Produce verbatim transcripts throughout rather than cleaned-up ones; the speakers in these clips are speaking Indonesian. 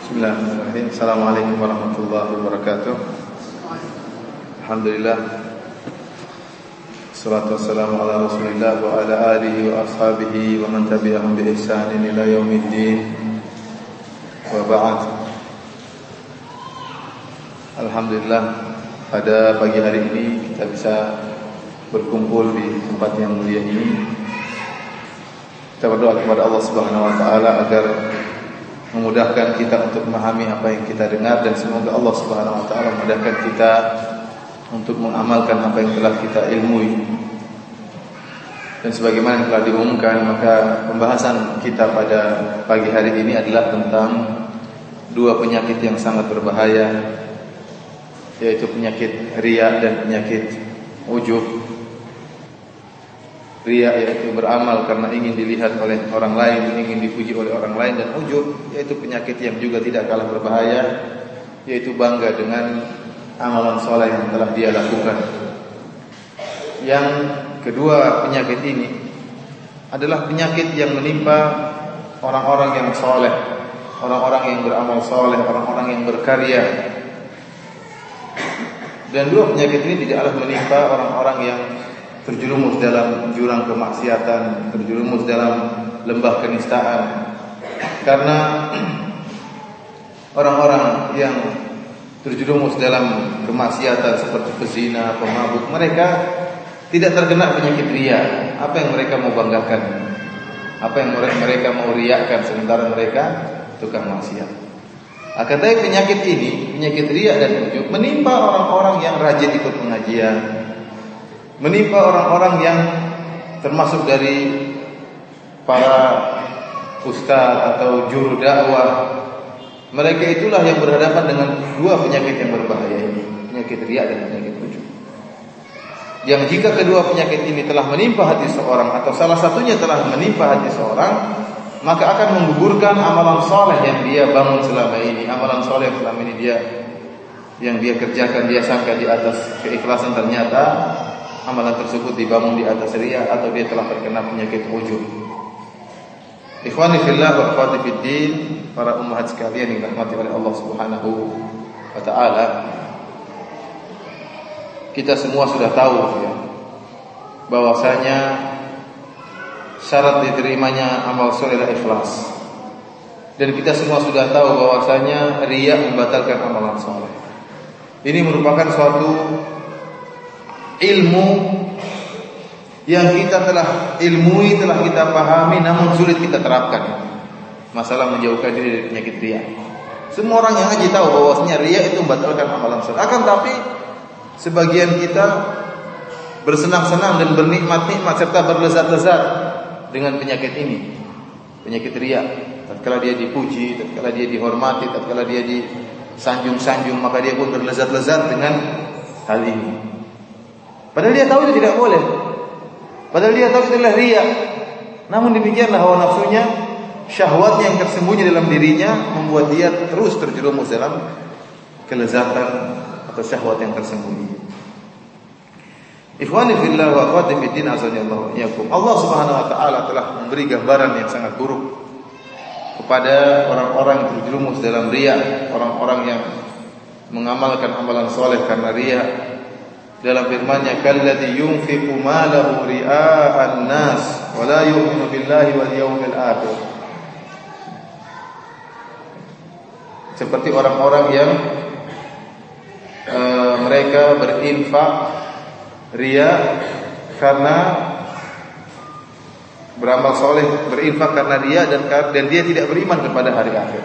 Bismillahirrahmanirrahim. Assalamualaikum warahmatullahi wabarakatuh. Alhamdulillah. Wassalatu wassalamu ala Rasulillah wa ala alihi wa ashabihi wa man tabi'ahum bi ihsanin ila yaumiddin. Wa ba'd. Alhamdulillah, pada pagi hari ini kita bisa berkumpul di tempat yang mulia ini. Kita berdoa kepada Allah Subhanahu wa taala agar memudahkan kita untuk memahami apa yang kita dengar, dan semoga Allah Subhanahu wa taala memudahkan kita untuk mengamalkan apa yang telah kita ilmui. Dan sebagaimana yang telah diumumkan, maka pembahasan kita pada pagi hari ini adalah tentang dua penyakit yang sangat berbahaya, yaitu penyakit riya dan penyakit ujub. Riya yaitu beramal karena ingin dilihat oleh orang lain, ingin dipuji oleh orang lain, dan ujub yaitu penyakit yang juga tidak kalah berbahaya, yaitu bangga dengan amalan soleh yang telah dia lakukan. Yang kedua penyakit ini adalah penyakit yang menimpa orang-orang yang soleh, orang-orang yang beramal soleh, orang-orang yang berkarya. Dan dua penyakit ini tidaklah menimpa orang-orang yang terjerumus dalam jurang kemaksiatan, terjerumus dalam lembah kenistaan. Karena orang-orang yang terjerumus dalam kemaksiatan seperti pezina, pemabuk, mereka tidak terkena penyakit riya. Apa yang mereka mau banggakan? Apa yang mereka mau riakan sementara mereka tukang maksiat? Akan tetapi penyakit ini, penyakit riya dan ujub, menimpa orang-orang yang rajin ikut pengajian, menimpa orang-orang yang termasuk dari para ustaz atau juru dakwah. Mereka itulah yang berhadapan dengan dua penyakit yang berbahaya ini, penyakit riya dan penyakit ujub. Yang jika kedua penyakit ini telah menimpa hati seorang, atau salah satunya telah menimpa hati seorang, maka akan menggugurkan amalan soleh yang dia bangun selama ini, amalan soleh yang selama ini dia yang dia kerjakan. Dia sangka di atas keikhlasan, ternyata amalan tersebut dibangun di atas riya, atau dia telah terkena penyakit ujub. Ikhwani fillah wa akhwati fiddin, para ummahat sekalian yang dirahmati oleh Allah Subhanahu wa taala. Kita semua sudah tahu ya, bahwasanya syarat diterimanya amal soleh adalah ikhlas. Dan kita semua sudah tahu bahwasanya riya membatalkan amalan soleh. Ini merupakan suatu ilmu yang kita telah ilmui, telah kita pahami, namun sulit kita terapkan. Masalah menjauhkan diri dari penyakit riya. Semua orang yang ngaji tahu bahwasanya riya itu membatalkan amalan soleh. Akan tapi sebagian kita bersenang-senang dan bernikmat-nikmat serta berlezat-lezat dengan penyakit ini, penyakit riya. Tatkala dia dipuji, tatkala dia dihormati, tatkala dia disanjung-sanjung, maka dia pun berlezat-lezat dengan hal ini. Padahal dia tahu itu tidak boleh. Padahal dia tahu itu adalah riya. Namun demikianlah hawa nafsunya, syahwatnya yang tersembunyi dalam dirinya membuat dia terus terjerumus dalam kelezatan atau syahwat yang tersembunyi. Ikhwani fillah wa akhwati fiddin, azanillahu wa iyyakum. Allah Subhanahu wa taala telah memberi gambaran yang sangat buruk kepada orang-orang yang terjerumus dalam riya, orang-orang yang mengamalkan amalan soleh karena riya. Dalam firman-Nya, kalladzi yunfiqu malahu ria'an nas wa la yu'minu billahi wal yawmil akhir. Seperti orang-orang yang e, mereka berinfak riya karena beramal soleh, berinfak karena riya dan dan dia tidak beriman kepada hari akhir.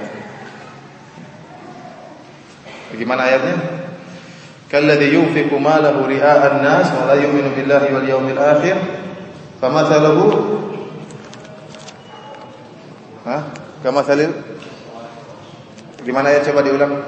Bagaimana ayatnya? Kalladzi yunfiqu malahu ria'an nas wa la yu'minu billahi wal yawmil akhir famathaluhu ha kamathalil. Gimana ya, coba diulang.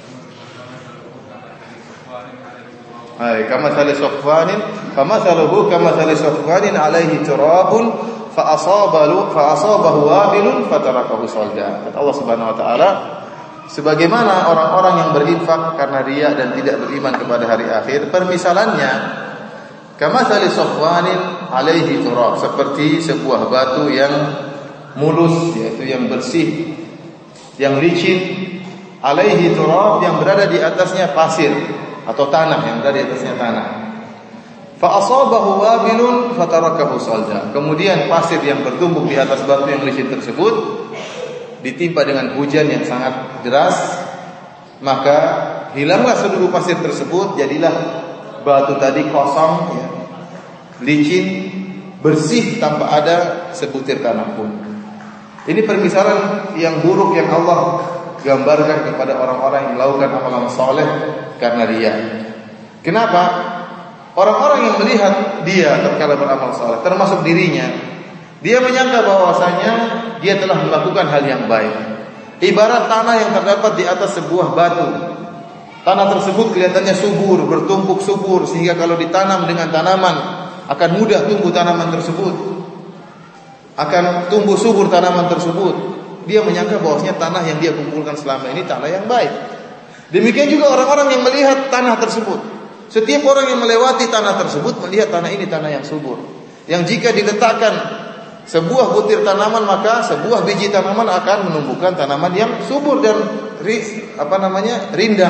Hai, kamathali safwanin famathaluhu kamathali safwanin alaihi turabun fa asabahu fa asabahu wabilun fatarakahu salda. Kata Allah Subhanahu wa taala, sebagaimana orang-orang yang berinfak karena riya dan tidak beriman kepada hari akhir, permisalannya kamathali safwanin alaihi turab, seperti sebuah batu yang mulus, yaitu yang bersih, yang licin, alaihi turab, yang berada di atasnya pasir atau tanah, yang berada di atasnya tanah. Fa asabahu wabilun fatarakahu salda. Kemudian pasir yang bertumpuk di atas batu yang licin tersebut ditimpa dengan hujan yang sangat deras, maka hilanglah seluruh pasir tersebut, jadilah batu tadi kosong, ya, licin, bersih tanpa ada sebutir tanah pun. Ini permisalan yang buruk yang Allah gambarkan kepada orang-orang yang melakukan amalan soleh karena riya. Kenapa? Orang-orang yang melihat dia tatkala beramal saleh, termasuk dirinya, dia menyangka bahwasanya dia telah melakukan hal yang baik. Ibarat tanah yang terdapat di atas sebuah batu. Tanah tersebut kelihatannya subur, bertumpuk subur, sehingga kalau ditanam dengan tanaman akan mudah tumbuh tanaman tersebut. Akan tumbuh subur tanaman tersebut. Dia menyangka bahwasanya tanah yang dia kumpulkan selama ini tanah yang baik. Demikian juga orang-orang yang melihat tanah tersebut. Setiap orang yang melewati tanah tersebut melihat tanah ini tanah yang subur, yang jika diletakkan sebuah butir tanaman, maka sebuah biji tanaman akan menumbuhkan tanaman yang subur dan apa namanya rindang.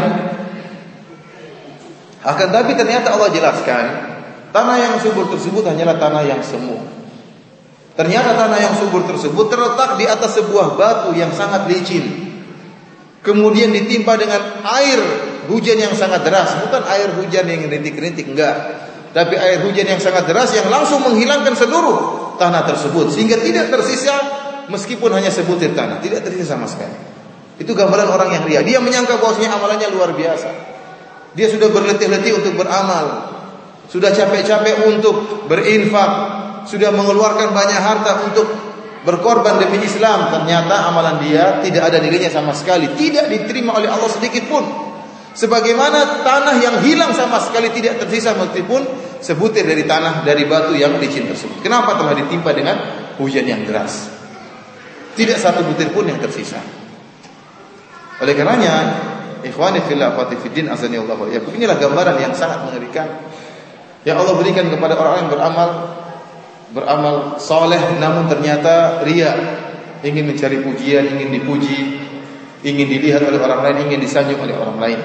Akan tapi ternyata Allah jelaskan, tanah yang subur tersebut hanyalah tanah yang semu. Ternyata tanah yang subur tersebut terletak di atas sebuah batu yang sangat licin, kemudian ditimpa dengan air hujan yang sangat deras, bukan air hujan yang rintik-rintik, enggak, tapi air hujan yang sangat deras yang langsung menghilangkan seluruh tanah tersebut, sehingga tidak tersisa meskipun hanya sebutir tanah, tidak tersisa sama sekali. Itu gambaran orang yang riya. Dia menyangka bahwasanya amalannya luar biasa. Dia sudah berletih-letih untuk beramal, sudah capek-capek untuk berinfak, sudah mengeluarkan banyak harta untuk berkorban demi Islam. Ternyata amalan dia tidak ada nilainya sama sekali, tidak diterima oleh Allah sedikit pun. Sebagaimana tanah yang hilang sama sekali tidak tersisa meskipun sebutir dari tanah dari batu yang licin tersebut. Kenapa? Telah ditimpa dengan hujan yang deras. Tidak satu butir pun yang tersisa. Oleh karenanya, ikhwani fillah wa fiddin azani Allah wa iyyakum, inilah gambaran yang sangat mengerikan yang Allah berikan kepada orang yang beramal beramal soleh, namun ternyata riya, ingin mencari pujian, ingin dipuji, ingin dilihat oleh orang lain, ingin disanjung oleh orang lain.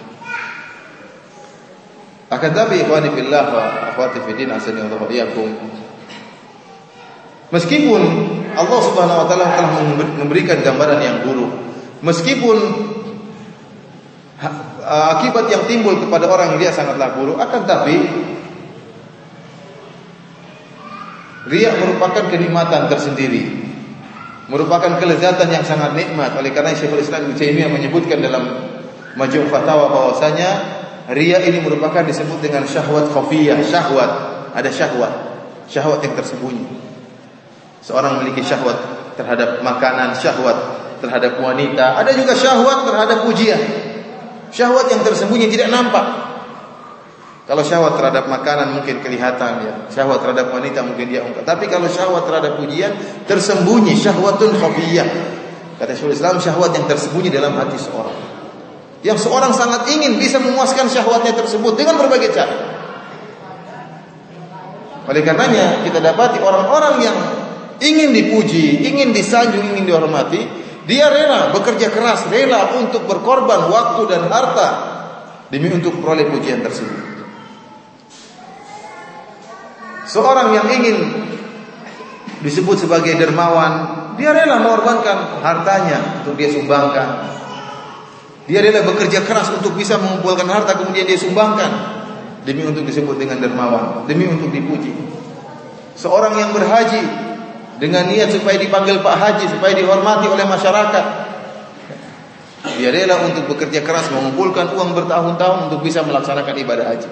Akan tapi ikhwani fillah wa akhwati fiddin azani Allah wa iyyakum, meskipun Allah Subhanahu wa taala telah memberikan gambaran yang buruk, meskipun akibat yang timbul kepada orang yang dia sangatlah buruk, akan tapi riya merupakan kenikmatan tersendiri, merupakan kelezatan yang sangat nikmat. Oleh karena Syekhul Islam Ibnu Taimiyah menyebutkan dalam Majmu' Fatawa bahwasanya riya ini merupakan disebut dengan syahwat khafiyah, syahwat, ada syahwat, syahwat yang tersembunyi. Seorang memiliki syahwat terhadap makanan, syahwat terhadap wanita, ada juga syahwat terhadap pujian. Syahwat yang tersembunyi tidak nampak. Kalau syahwat terhadap makanan mungkin kelihatan, ya. Syahwat terhadap wanita mungkin dia ungkap. Tapi kalau syahwat terhadap pujian tersembunyi, syahwatun khafiyah. Kata Syekhul Islam, syahwat yang tersembunyi dalam hati seorang, yang seorang sangat ingin bisa memuaskan syahwatnya tersebut dengan berbagai cara. Oleh karenanya kita dapati orang-orang yang ingin dipuji, ingin disanjung, ingin dihormati, dia rela bekerja keras, rela untuk berkorban waktu dan harta demi untuk peroleh pujian tersebut. Seorang yang ingin disebut sebagai dermawan, dia rela mengorbankan hartanya untuk dia sumbangkan. Dia rela bekerja keras untuk bisa mengumpulkan harta, kemudian dia sumbangkan demi untuk disebut dengan dermawan, demi untuk dipuji. Seorang yang berhaji dengan niat supaya dipanggil Pak Haji, supaya dihormati oleh masyarakat, dia rela untuk bekerja keras mengumpulkan uang bertahun-tahun untuk bisa melaksanakan ibadah haji.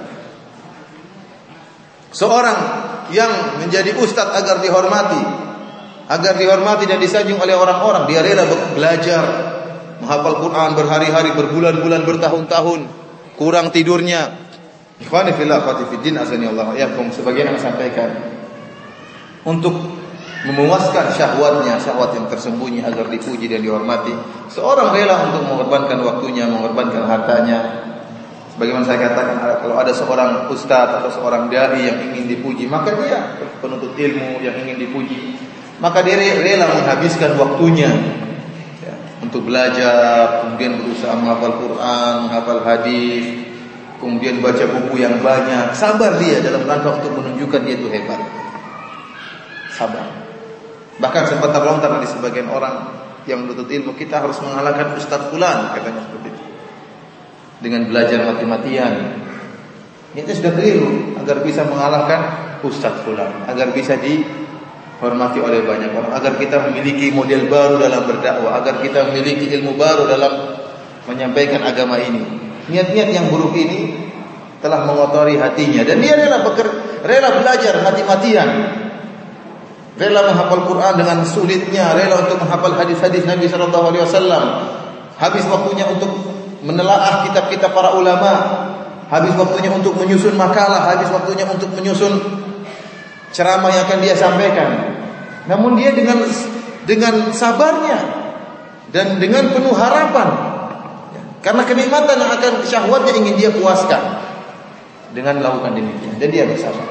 Seorang yang menjadi ustadz agar dihormati, agar dihormati dan disanjung oleh orang-orang, dia rela belajar, menghafal Quran berhari-hari, berbulan-bulan, bertahun-tahun, kurang tidurnya. Ikhwani fillah wa fiddin azani Allah wa iyyakum, sebagian yang sampaikan untuk memuaskan syahwatnya, syahwat yang tersembunyi agar dipuji dan dihormati, seorang rela untuk mengorbankan waktunya, mengorbankan hartanya. Sebagaimana saya katakan, kalau ada seorang ustaz atau seorang dai yang ingin dipuji, maka dia penuntut ilmu yang ingin dipuji, maka dia rela menghabiskan waktunya, ya, untuk belajar, kemudian berusaha menghafal Quran, menghafal hadis, kemudian baca buku yang banyak. Sabar dia dalam rangka untuk menunjukkan dia itu hebat. Sabar. Bahkan sempat terlontar dari sebagian orang yang menuntut ilmu, kita harus mengalahkan Ustaz Fulan, katanya seperti itu, dengan belajar mati-matian. Niatnya sudah keliru, agar bisa mengalahkan Ustaz Fulan, agar bisa dihormati oleh banyak orang, agar kita memiliki model baru dalam berdakwah, agar kita memiliki ilmu baru dalam menyampaikan agama ini. Niat-niat yang buruk ini telah mengotori hatinya, dan dia rela beker, rela belajar mati-matian, rela menghafal Quran dengan sulitnya, rela untuk menghafal hadis-hadis Nabi sallallahu alaihi wasallam. Habis waktunya untuk menelaah kitab-kitab para ulama, habis waktunya untuk menyusun makalah, habis waktunya untuk menyusun ceramah yang akan dia sampaikan. Namun dia dengan dengan sabarnya dan dengan penuh harapan, karena kenikmatan yang akan syahwatnya ingin dia puaskan, dengan melakukan demikian, dan dia bersabar.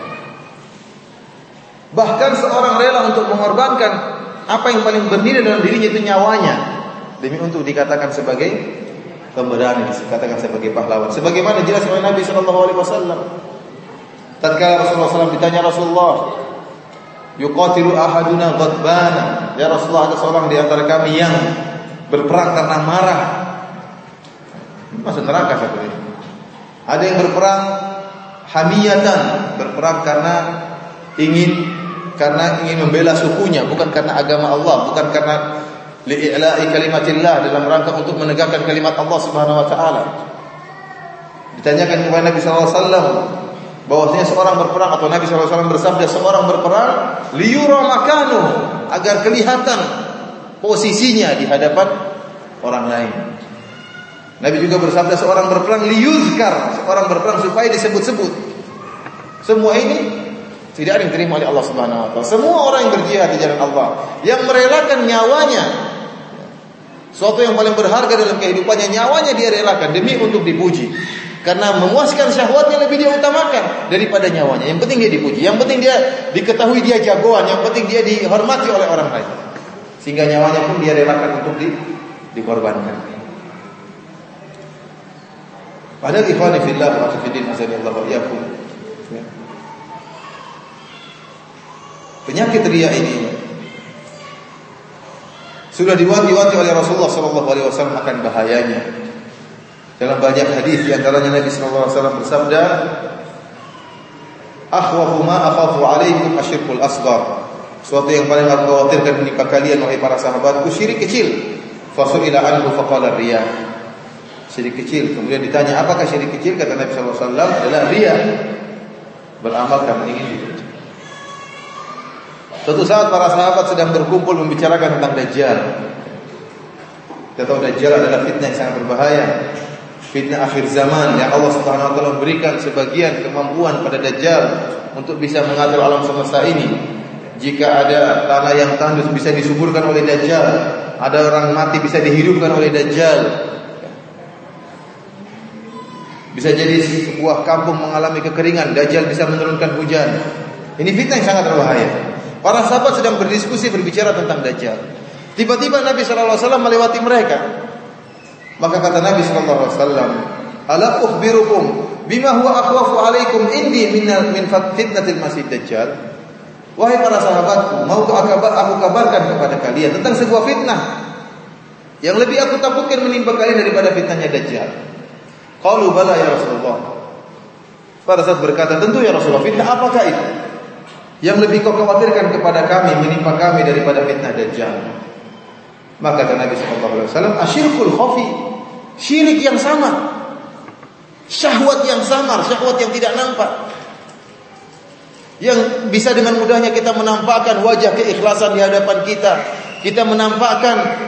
Bahkan seorang rela untuk mengorbankan apa yang paling bernilai dalam dirinya, itu nyawanya, demi untuk dikatakan sebagai pemberani, dikatakan sebagai pahlawan. Sebagaimana jelas oleh Nabi sallallahu alaihi wasallam. Tatkala Rasulullah sallallahu alaihi wasallam ditanya, Rasulullah, yuqatilu ahaduna ghadbana, ya Rasulullah, ada seorang di antara kami yang berperang karena marah, masuk neraka seperti itu. Ada yang berperang hamiyatan, berperang karena ingin karena ingin membela sukunya, bukan karena agama Allah, bukan karena li'i'la'i kalimatillah, dalam rangka untuk menegakkan kalimat Allah Subhanahu wa taala. Ditanyakan kepada Nabi sallallahu alaihi wasallam bahwasanya seorang berperang, atau Nabi sallallahu alaihi wasallam bersabda, seorang berperang liyura makanu, agar kelihatan posisinya di hadapan orang lain. Nabi juga bersabda, seorang berperang liyuzkar, seorang berperang supaya disebut-sebut. Semua ini tidak ada yang diterima oleh Allah Subhanahu wa taala. Semua orang yang berjihad di jalan Allah, yang merelakan nyawanya, suatu yang paling berharga dalam kehidupannya, nyawanya dia relakan demi untuk dipuji. Karena memuaskan syahwatnya lebih dia utamakan daripada nyawanya. Yang penting dia dipuji, yang penting dia diketahui dia jagoan, yang penting dia dihormati oleh orang lain, sehingga nyawanya pun dia relakan untuk di, dikorbankan. Padahal ikhwani fillah wa fillah azanillahu wa iyyakum, penyakit riya ini sudah diwanti-wanti oleh Rasulullah sallallahu alaihi wasallam akan bahayanya. Dalam banyak hadis, di antaranya Nabi sallallahu alaihi wasallam bersabda, "Akhwafu ma akhafu alaikum asyirkul asghar." Suatu yang paling aku khawatirkan menimpa kalian wahai para sahabatku, syirik kecil. Fasu'ila anhu faqala riya. Syirik kecil. Kemudian ditanya, apakah syirik kecil? Kata Nabi sallallahu alaihi wasallam, adalah riya, beramal karena ingin dipuji. Suatu saat para sahabat sedang berkumpul membicarakan tentang Dajjal. Kita tahu Dajjal adalah fitnah yang sangat berbahaya, fitnah akhir zaman, yang Allah Subhanahu wa taala memberikan sebagian kemampuan pada Dajjal untuk bisa mengatur alam semesta ini. Jika ada tanah yang tandus bisa disuburkan oleh Dajjal, ada orang mati bisa dihidupkan oleh Dajjal. Bisa jadi sebuah kampung mengalami kekeringan, Dajjal bisa menurunkan hujan. Ini fitnah yang sangat berbahaya. Para sahabat sedang berdiskusi berbicara tentang Dajjal. Tiba-tiba Nabi sallallahu alaihi wasallam melewati mereka. Maka kata Nabi sallallahu alaihi wasallam, "Ala ukhbirukum bima huwa akhwafu alaikum indi min min fitnatil masih Dajjal?" Wahai para sahabatku, maukah aku kabarkan kepada kalian tentang sebuah fitnah yang lebih aku takutkan menimpa kalian daripada fitnahnya Dajjal? Qalu bala ya Rasulullah. Para sahabat berkata, tentu ya Rasulullah, fitnah apakah itu yang lebih kau khawatirkan kepada kami, menimpa kami daripada fitnah Dajjal? Maka kata Nabi sallallahu alaihi wasallam, asyirkul khafi, syirik yang samar, syahwat yang samar, syahwat yang tidak nampak, yang bisa dengan mudahnya kita menampakkan wajah keikhlasan di hadapan kita, kita menampakkan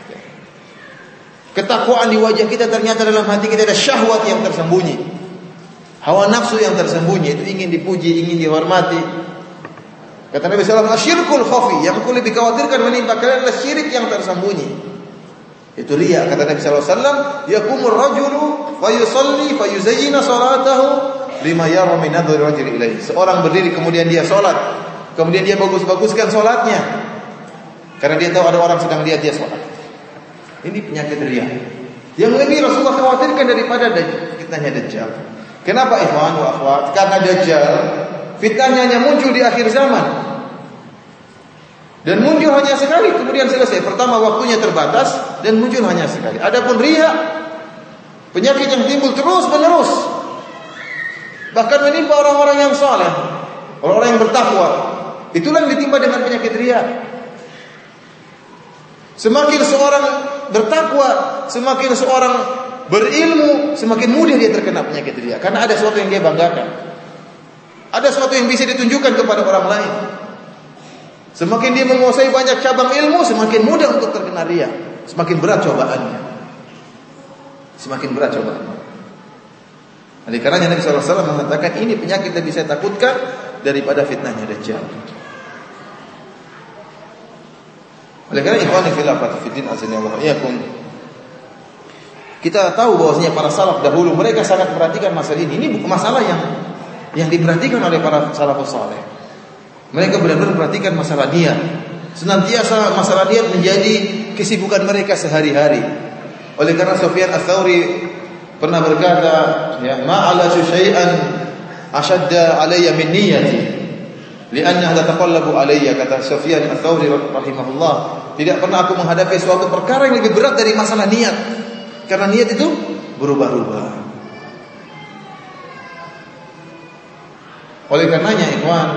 ketakwaan di wajah kita, ternyata dalam hati kita ada syahwat yang tersembunyi, hawa nafsu yang tersembunyi, itu ingin dipuji, ingin dihormati. Kata Nabi sallallahu alaihi wasallam, asyirkul khafi, yang aku lebih khawatirkan menimpa kalian adalah syirik yang tersembunyi, itu riya. Kata Nabi sallallahu alaihi wasallam, yakumur rajulu fayusalli fayuzayyina salatahu lima yara min nadhri rajul ilaihi. Seorang berdiri kemudian dia salat, kemudian dia bagus-baguskan salatnya karena dia tahu ada orang sedang lihat dia salat. Ini penyakit riya. Yang lebih Rasulullah khawatirkan daripada fitnahnya Dajjal. Kenapa ikhwan wa akhwat? Karena Dajjal fitnahnya hanya muncul di akhir zaman. Dan muncul hanya sekali, kemudian selesai. Pertama waktunya terbatas dan muncul hanya sekali. Adapun riya, penyakit yang timbul terus menerus. Bahkan menimpa orang-orang yang saleh, orang-orang yang bertakwa. Itulah yang ditimpa dengan penyakit riya. Semakin seorang bertakwa, semakin seorang berilmu, semakin mudah dia terkena penyakit riya. Karena ada sesuatu yang dia banggakan. Ada sesuatu yang bisa ditunjukkan kepada orang lain. Semakin dia menguasai banyak cabang ilmu, semakin mudah untuk terkena riya. Semakin berat cobaannya. Semakin berat cobaannya. Oleh karenanya Nabi sallallahu alaihi wasallam mengatakan ini penyakit yang bisa saya takutkan daripada fitnahnya Dajjal. Oleh karena ikhwani fillah fatifidin azanillahu iyyakum, kita tahu bahwasanya para salaf dahulu mereka sangat perhatikan masalah ini. Ini bukan masalah yang yang diperhatikan oleh para salafus saleh. Mereka benar-benar perhatikan masalah niat. Senantiasa masalah niat menjadi kesibukan mereka sehari-hari. Oleh karena Sufyan Ats-Tsauri pernah berkata, ya, ma'ala syai'an ashadda alayya min niyyati. Lianna tataqallabu alayya, kata Sufyan Ats-Tsauri rahimahullah, tidak pernah aku menghadapi suatu perkara yang lebih berat dari masalah niat. Karena niat itu berubah-ubah. Oleh karenanya ikhwan,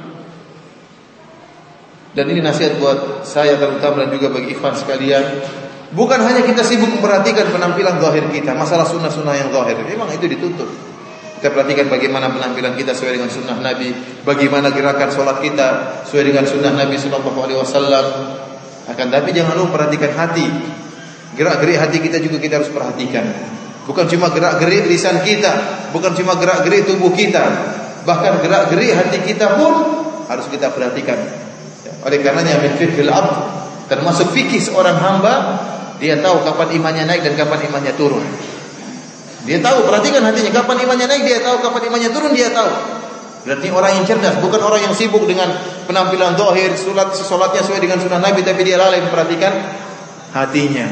dan ini nasihat buat saya terutama dan juga bagi ikhwan sekalian, bukan hanya kita sibuk memperhatikan penampilan zahir kita, masalah sunnah-sunnah yang zahir, memang itu dituntut. Kita perhatikan bagaimana penampilan kita sesuai dengan sunnah Nabi, bagaimana gerakan sholat kita sesuai dengan sunnah Nabi Sallallahu Alaihi Wasallam. Akan tapi jangan lupa perhatikan hati, gerak-gerik hati kita juga kita harus perhatikan. Bukan cuma gerak-gerik lisan kita, bukan cuma gerak-gerik tubuh kita, bahkan gerak-gerik hati kita pun harus kita perhatikan. Oleh karenanya min fiqhil abd, termasuk fikih seorang hamba, dia tahu kapan imannya naik dan kapan imannya turun. Dia tahu, perhatikan hatinya, kapan imannya naik dia tahu, kapan imannya turun dia tahu. Berarti orang yang cerdas, bukan orang yang sibuk dengan penampilan zahir, salat salatnya sesuai dengan sunnah Nabi tapi dia lalai memperhatikan hatinya.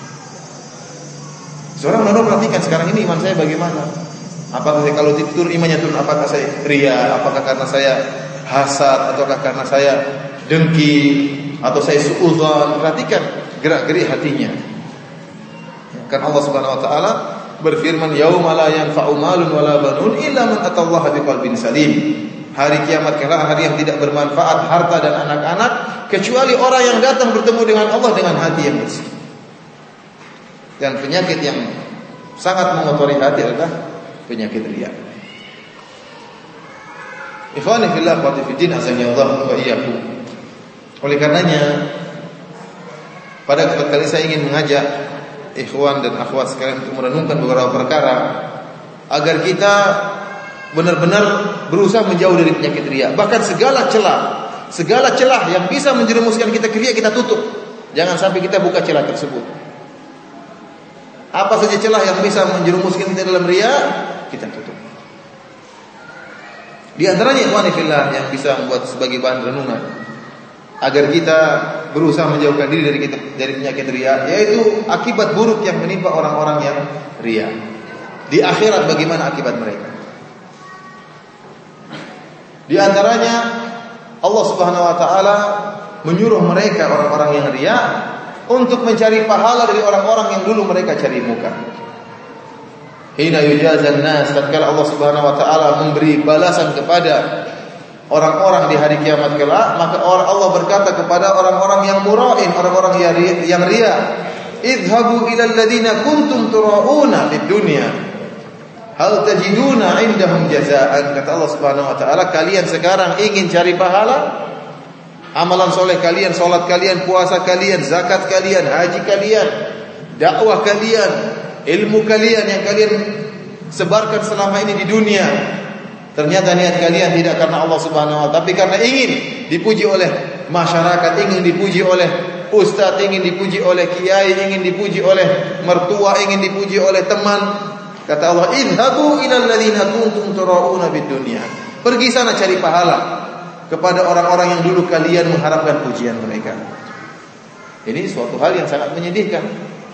Seorang benar-benar perhatikan sekarang ini iman saya bagaimana? Apakah saya kalau tidur imannya turun, apakah saya riya, apakah karena saya hasad ataukah karena saya dengki atau saya suudzon? Perhatikan gerak-gerik hatinya. Kan Allah Subhanahu wa taala berfirman, yauma la yanfa'u malun wala banun illa man atallaha biqalbin salim. Hari kiamat kelak hari yang tidak bermanfaat harta dan anak-anak kecuali orang yang datang bertemu dengan Allah dengan hati yang bersih. Dan penyakit yang sangat mengotori hati adalah penyakit riya. Ikhwani fillah wa fiddin azanillahu wa iyyakum. Oleh karenanya pada kesempatan kali saya ingin mengajak ikhwan dan akhwat sekalian untuk merenungkan beberapa perkara agar kita benar-benar berusaha menjauh dari penyakit riya. Bahkan segala celah, segala celah yang bisa menjerumuskan kita ke riya kita tutup. Jangan sampai kita buka celah tersebut. Apa saja celah yang bisa menjerumuskan kita dalam riya, kita tutup. Di antaranya ikhwan fillah yang bisa membuat sebagai bahan renungan agar kita berusaha menjauhkan diri dari kita, dari penyakit riya, yaitu akibat buruk yang menimpa orang-orang yang riya. Di akhirat bagaimana akibat mereka? Di antaranya Allah Subhanahu wa taala menyuruh mereka orang-orang yang riya untuk mencari pahala dari orang-orang yang dulu mereka cari muka. Hina yujazan nas, tatkala Allah Subhanahu wa taala memberi balasan kepada orang-orang di hari kiamat kelak, maka Allah berkata kepada orang-orang yang mura'in, orang-orang yang riya, idhabu ila alladhina kuntum tura'una fid dunya hal tajiduna indahum jazaan. Kata Allah Subhanahu wa taala, kalian sekarang ingin cari pahala, amalan soleh kalian, solat kalian, puasa kalian, zakat kalian, haji kalian, dakwah kalian, ilmu kalian yang kalian sebarkan selama ini di dunia, ternyata niat kalian tidak karena Allah Subhanahu wa taala, tapi karena ingin dipuji oleh masyarakat, ingin dipuji oleh ustaz, ingin dipuji oleh kiai, ingin dipuji oleh mertua, ingin dipuji oleh teman. Kata Allah, idhabu ilal ladzina kuntum tura'una bid dunya. Pergi sana cari pahala kepada orang-orang yang dulu kalian mengharapkan pujian mereka. Ini suatu hal yang sangat menyedihkan.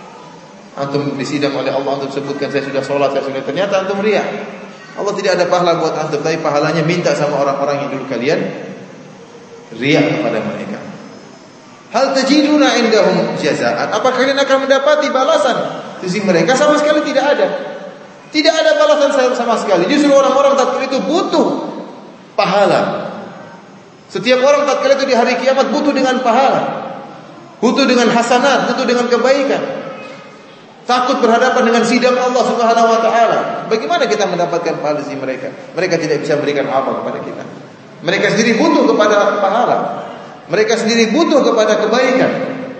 Antum disidang oleh Allah, antum sebutkan saya sudah sholat, saya sudah, ternyata antum riya. Allah tidak ada pahala buat antum, tapi pahalanya minta sama orang-orang yang dulu kalian riya kepada mereka. Hal tajiduna indahum jazaan? Apa kalian akan mendapati balasan di sisi mereka? Sama sekali tidak ada. Tidak ada balasan sama sekali. Justru orang-orang tatkala itu butuh pahala. Setiap orang tatkala itu di hari kiamat butuh dengan pahala, butuh dengan hasanat, butuh dengan kebaikan. Takut berhadapan dengan sidang Allah Subhanahu wa taala. Bagaimana kita mendapatkan pahala dari mereka? Mereka tidak bisa memberikan apa kepada kita. Mereka sendiri butuh kepada pahala. Mereka sendiri butuh kepada kebaikan.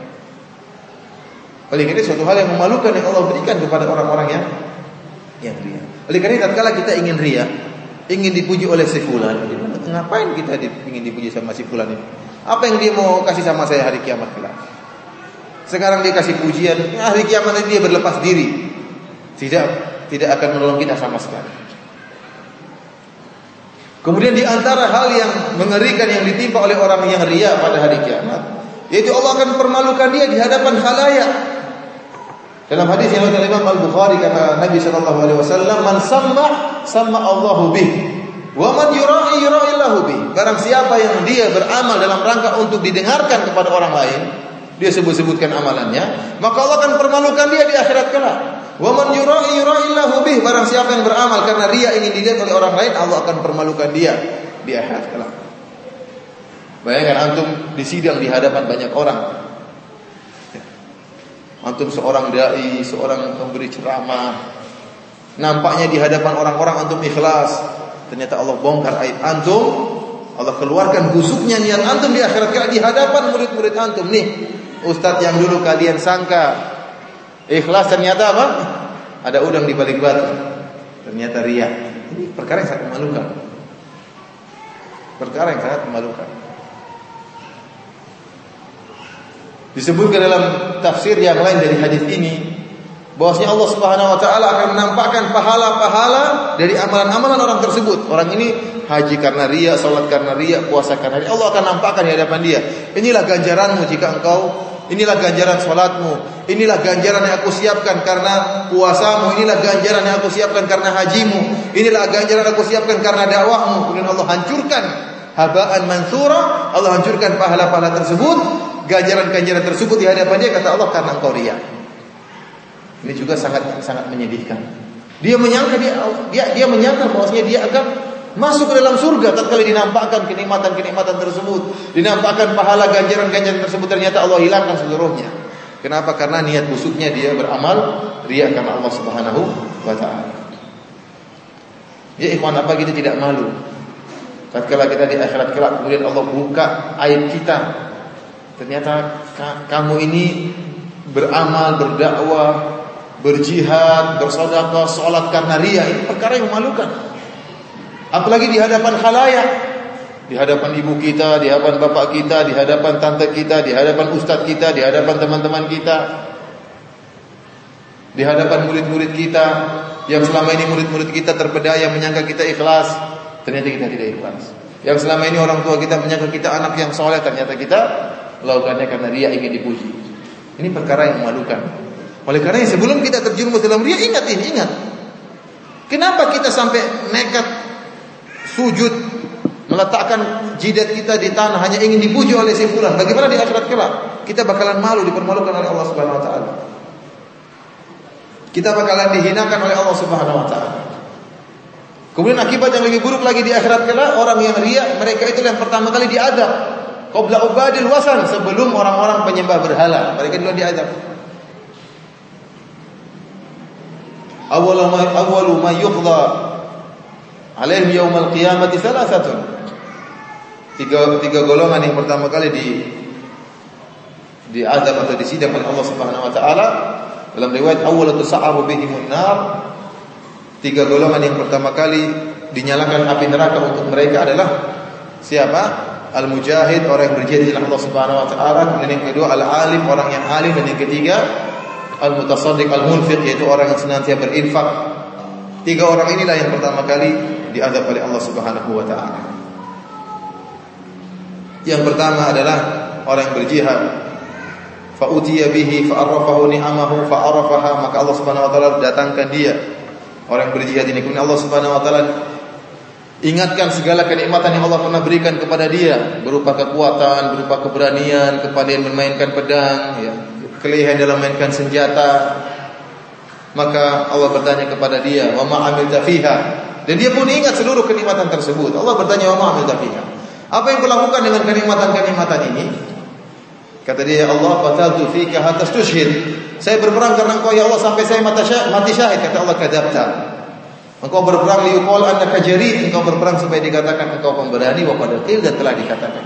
Oleh karena itu suatu hal yang memalukan yang Allah berikan kepada orang-orang yang yang riya. Oleh karena tatkala kita ingin riya, ingin dipuji oleh si fulan, ngapain kita ingin dipuji sama si fulan ini? Apa yang dia mau kasih sama saya hari kiamat kelak? Sekarang dia kasih pujian, hari kiamat nanti dia berlepas diri. Tidak tidak akan menolong kita sama sekali. Kemudian di antara hal yang mengerikan yang ditimpa oleh orang yang riya pada hari kiamat, yaitu Allah akan permalukan dia di hadapan khalayak. Dalam hadis yang dari Imam Al-Bukhari kata Nabi sallallahu alaihi wasallam, "Man samma samma Allahu bih, wa man yura'i yura'illahu bih." Barang siapa yang dia beramal dalam rangka untuk didengarkan kepada orang lain, dia sebut-sebutkan amalannya, maka Allah akan permalukan dia di akhirat kelak. Wa man yura'i yura'illahu bih, barang siapa yang beramal karena riya ingin dilihat oleh orang lain, Allah akan permalukan dia di akhirat kelak. Bayangkan antum disidang di hadapan banyak orang. Antum seorang dai, seorang pemberi ceramah, nampaknya di hadapan orang-orang antum ikhlas, ternyata Allah bongkar aib antum, Allah keluarkan busuknya niat antum di akhirat kelak di hadapan murid-murid antum. Nih, ustadz yang dulu kalian sangka ikhlas, ternyata apa? Ada udang di balik batu. Ternyata riya. Ini perkara yang sangat memalukan. Perkara yang sangat memalukan. Disebutkan dalam tafsir yang lain dari hadis ini, bahwasanya Allah Subhanahu wa taala akan menampakkan pahala-pahala dari amalan-amalan orang tersebut. Orang ini haji karena riya, salat karena riya, puasa karena riya. Allah akan nampakkan di hadapan dia. Inilah ganjaranmu jika engkau, inilah ganjaran salatmu, inilah ganjaran yang aku siapkan karena puasamu, inilah ganjaran yang aku siapkan karena hajimu, inilah ganjaran yang aku siapkan karena dakwahmu. Kemudian Allah hancurkan habaan mansura, Allah hancurkan pahala-pahala tersebut, ganjaran-ganjaran tersebut di hadapan dia, kata Allah, karena engkau riya. Ini juga sangat sangat menyedihkan. Dia menyangka dia dia, dia menyangka bahwasanya dia akan masuk ke dalam surga tatkala dinampakkan kenikmatan-kenikmatan tersebut, dinampakkan pahala ganjaran-ganjaran tersebut, ternyata Allah hilangkan seluruhnya. Kenapa? Karena niat busuknya dia beramal riya karena Allah Subhanahu wa taala. Ya ikhwan, apa kita tidak malu tatkala kita di akhirat kelak kemudian Allah buka aib kita? Ternyata kamu ini beramal, berdakwah, berjihad, bersedekah, salat karena riya. Ini perkara yang memalukan. Apalagi di hadapan khalayak, di hadapan ibu kita, di hadapan bapak kita, di hadapan tante kita, di hadapan ustadz kita, di hadapan teman-teman kita, di hadapan murid-murid kita yang selama ini murid-murid kita terpedaya menyangka kita ikhlas, ternyata kita tidak ikhlas. Yang selama ini orang tua kita menyangka kita anak yang soleh, ternyata kita melakukannya karena riya, ingin dipuji. Ini perkara yang memalukan. Oleh karena sebelum kita terjerumus dalam riya, ingat ini, ingat. Kenapa kita sampai nekat sujud, meletakkan jidat kita di tanah hanya ingin dipuji oleh si fulan? Bagaimana di akhirat kelak? Kita bakalan malu, dipermalukan oleh Allah Subhanahu wa taala. Kita bakalan dihinakan oleh Allah Subhanahu wa taala. Kemudian akibat yang lebih buruk lagi di akhirat kelak, orang yang riya, mereka itu yang pertama kali diadab. Qabla ubadil wasan, sebelum orang-orang penyembah berhala, mereka dulu diadab. Awwalu ma awwalu ma yuqda alaihim yaumal qiyamati thalathatun. Tiga tiga golongan yang pertama kali di diadab atau disidang oleh Allah Subhanahu wa taala. Dalam riwayat awwalu tus'aru bihimun nar. Tiga golongan yang pertama kali dinyalakan api neraka untuk mereka adalah siapa? Al-mujahid, orang yang berjihad di jalan Allah Subhanahu wa taala. Kemudian yang kedua al-alim, orang yang alim. Dan yang ketiga al-mutasaddiq, al-munfiq, yaitu orang yang senantiasa berinfak. Tiga orang inilah yang pertama kali diadab oleh Allah Subhanahu wa taala. Yang pertama adalah orang yang berjihad fa utiya bihi fa arafahu ni'amahu fa arafaha, maka Allah Subhanahu wa taala datangkan dia orang yang berjihad ini, kemudian Allah Subhanahu wa taala ingatkan segala kenikmatan yang Allah pernah berikan kepada dia, berupa kekuatan, berupa keberanian, kepandaian memainkan pedang, ya, kelihayan dalam memainkan senjata. Maka Allah bertanya kepada dia, "Wa ma 'amilta fiha?" Dan dia pun ingat seluruh kenikmatan tersebut. Allah bertanya, "Wa ma 'amilta fiha?" Apa yang kau lakukan dengan kenikmatan-kenikmatan ini? Kata dia, "Allah qataltu fika hatta tushhid." Saya berperang karena Engkau ya Allah sampai saya mati syahid. Kata Allah, "Kadzabta." Engkau berperang liyuqal annaka jari, engkau berperang supaya dikatakan engkau pemberani, wa qad qil, dan telah dikatakan.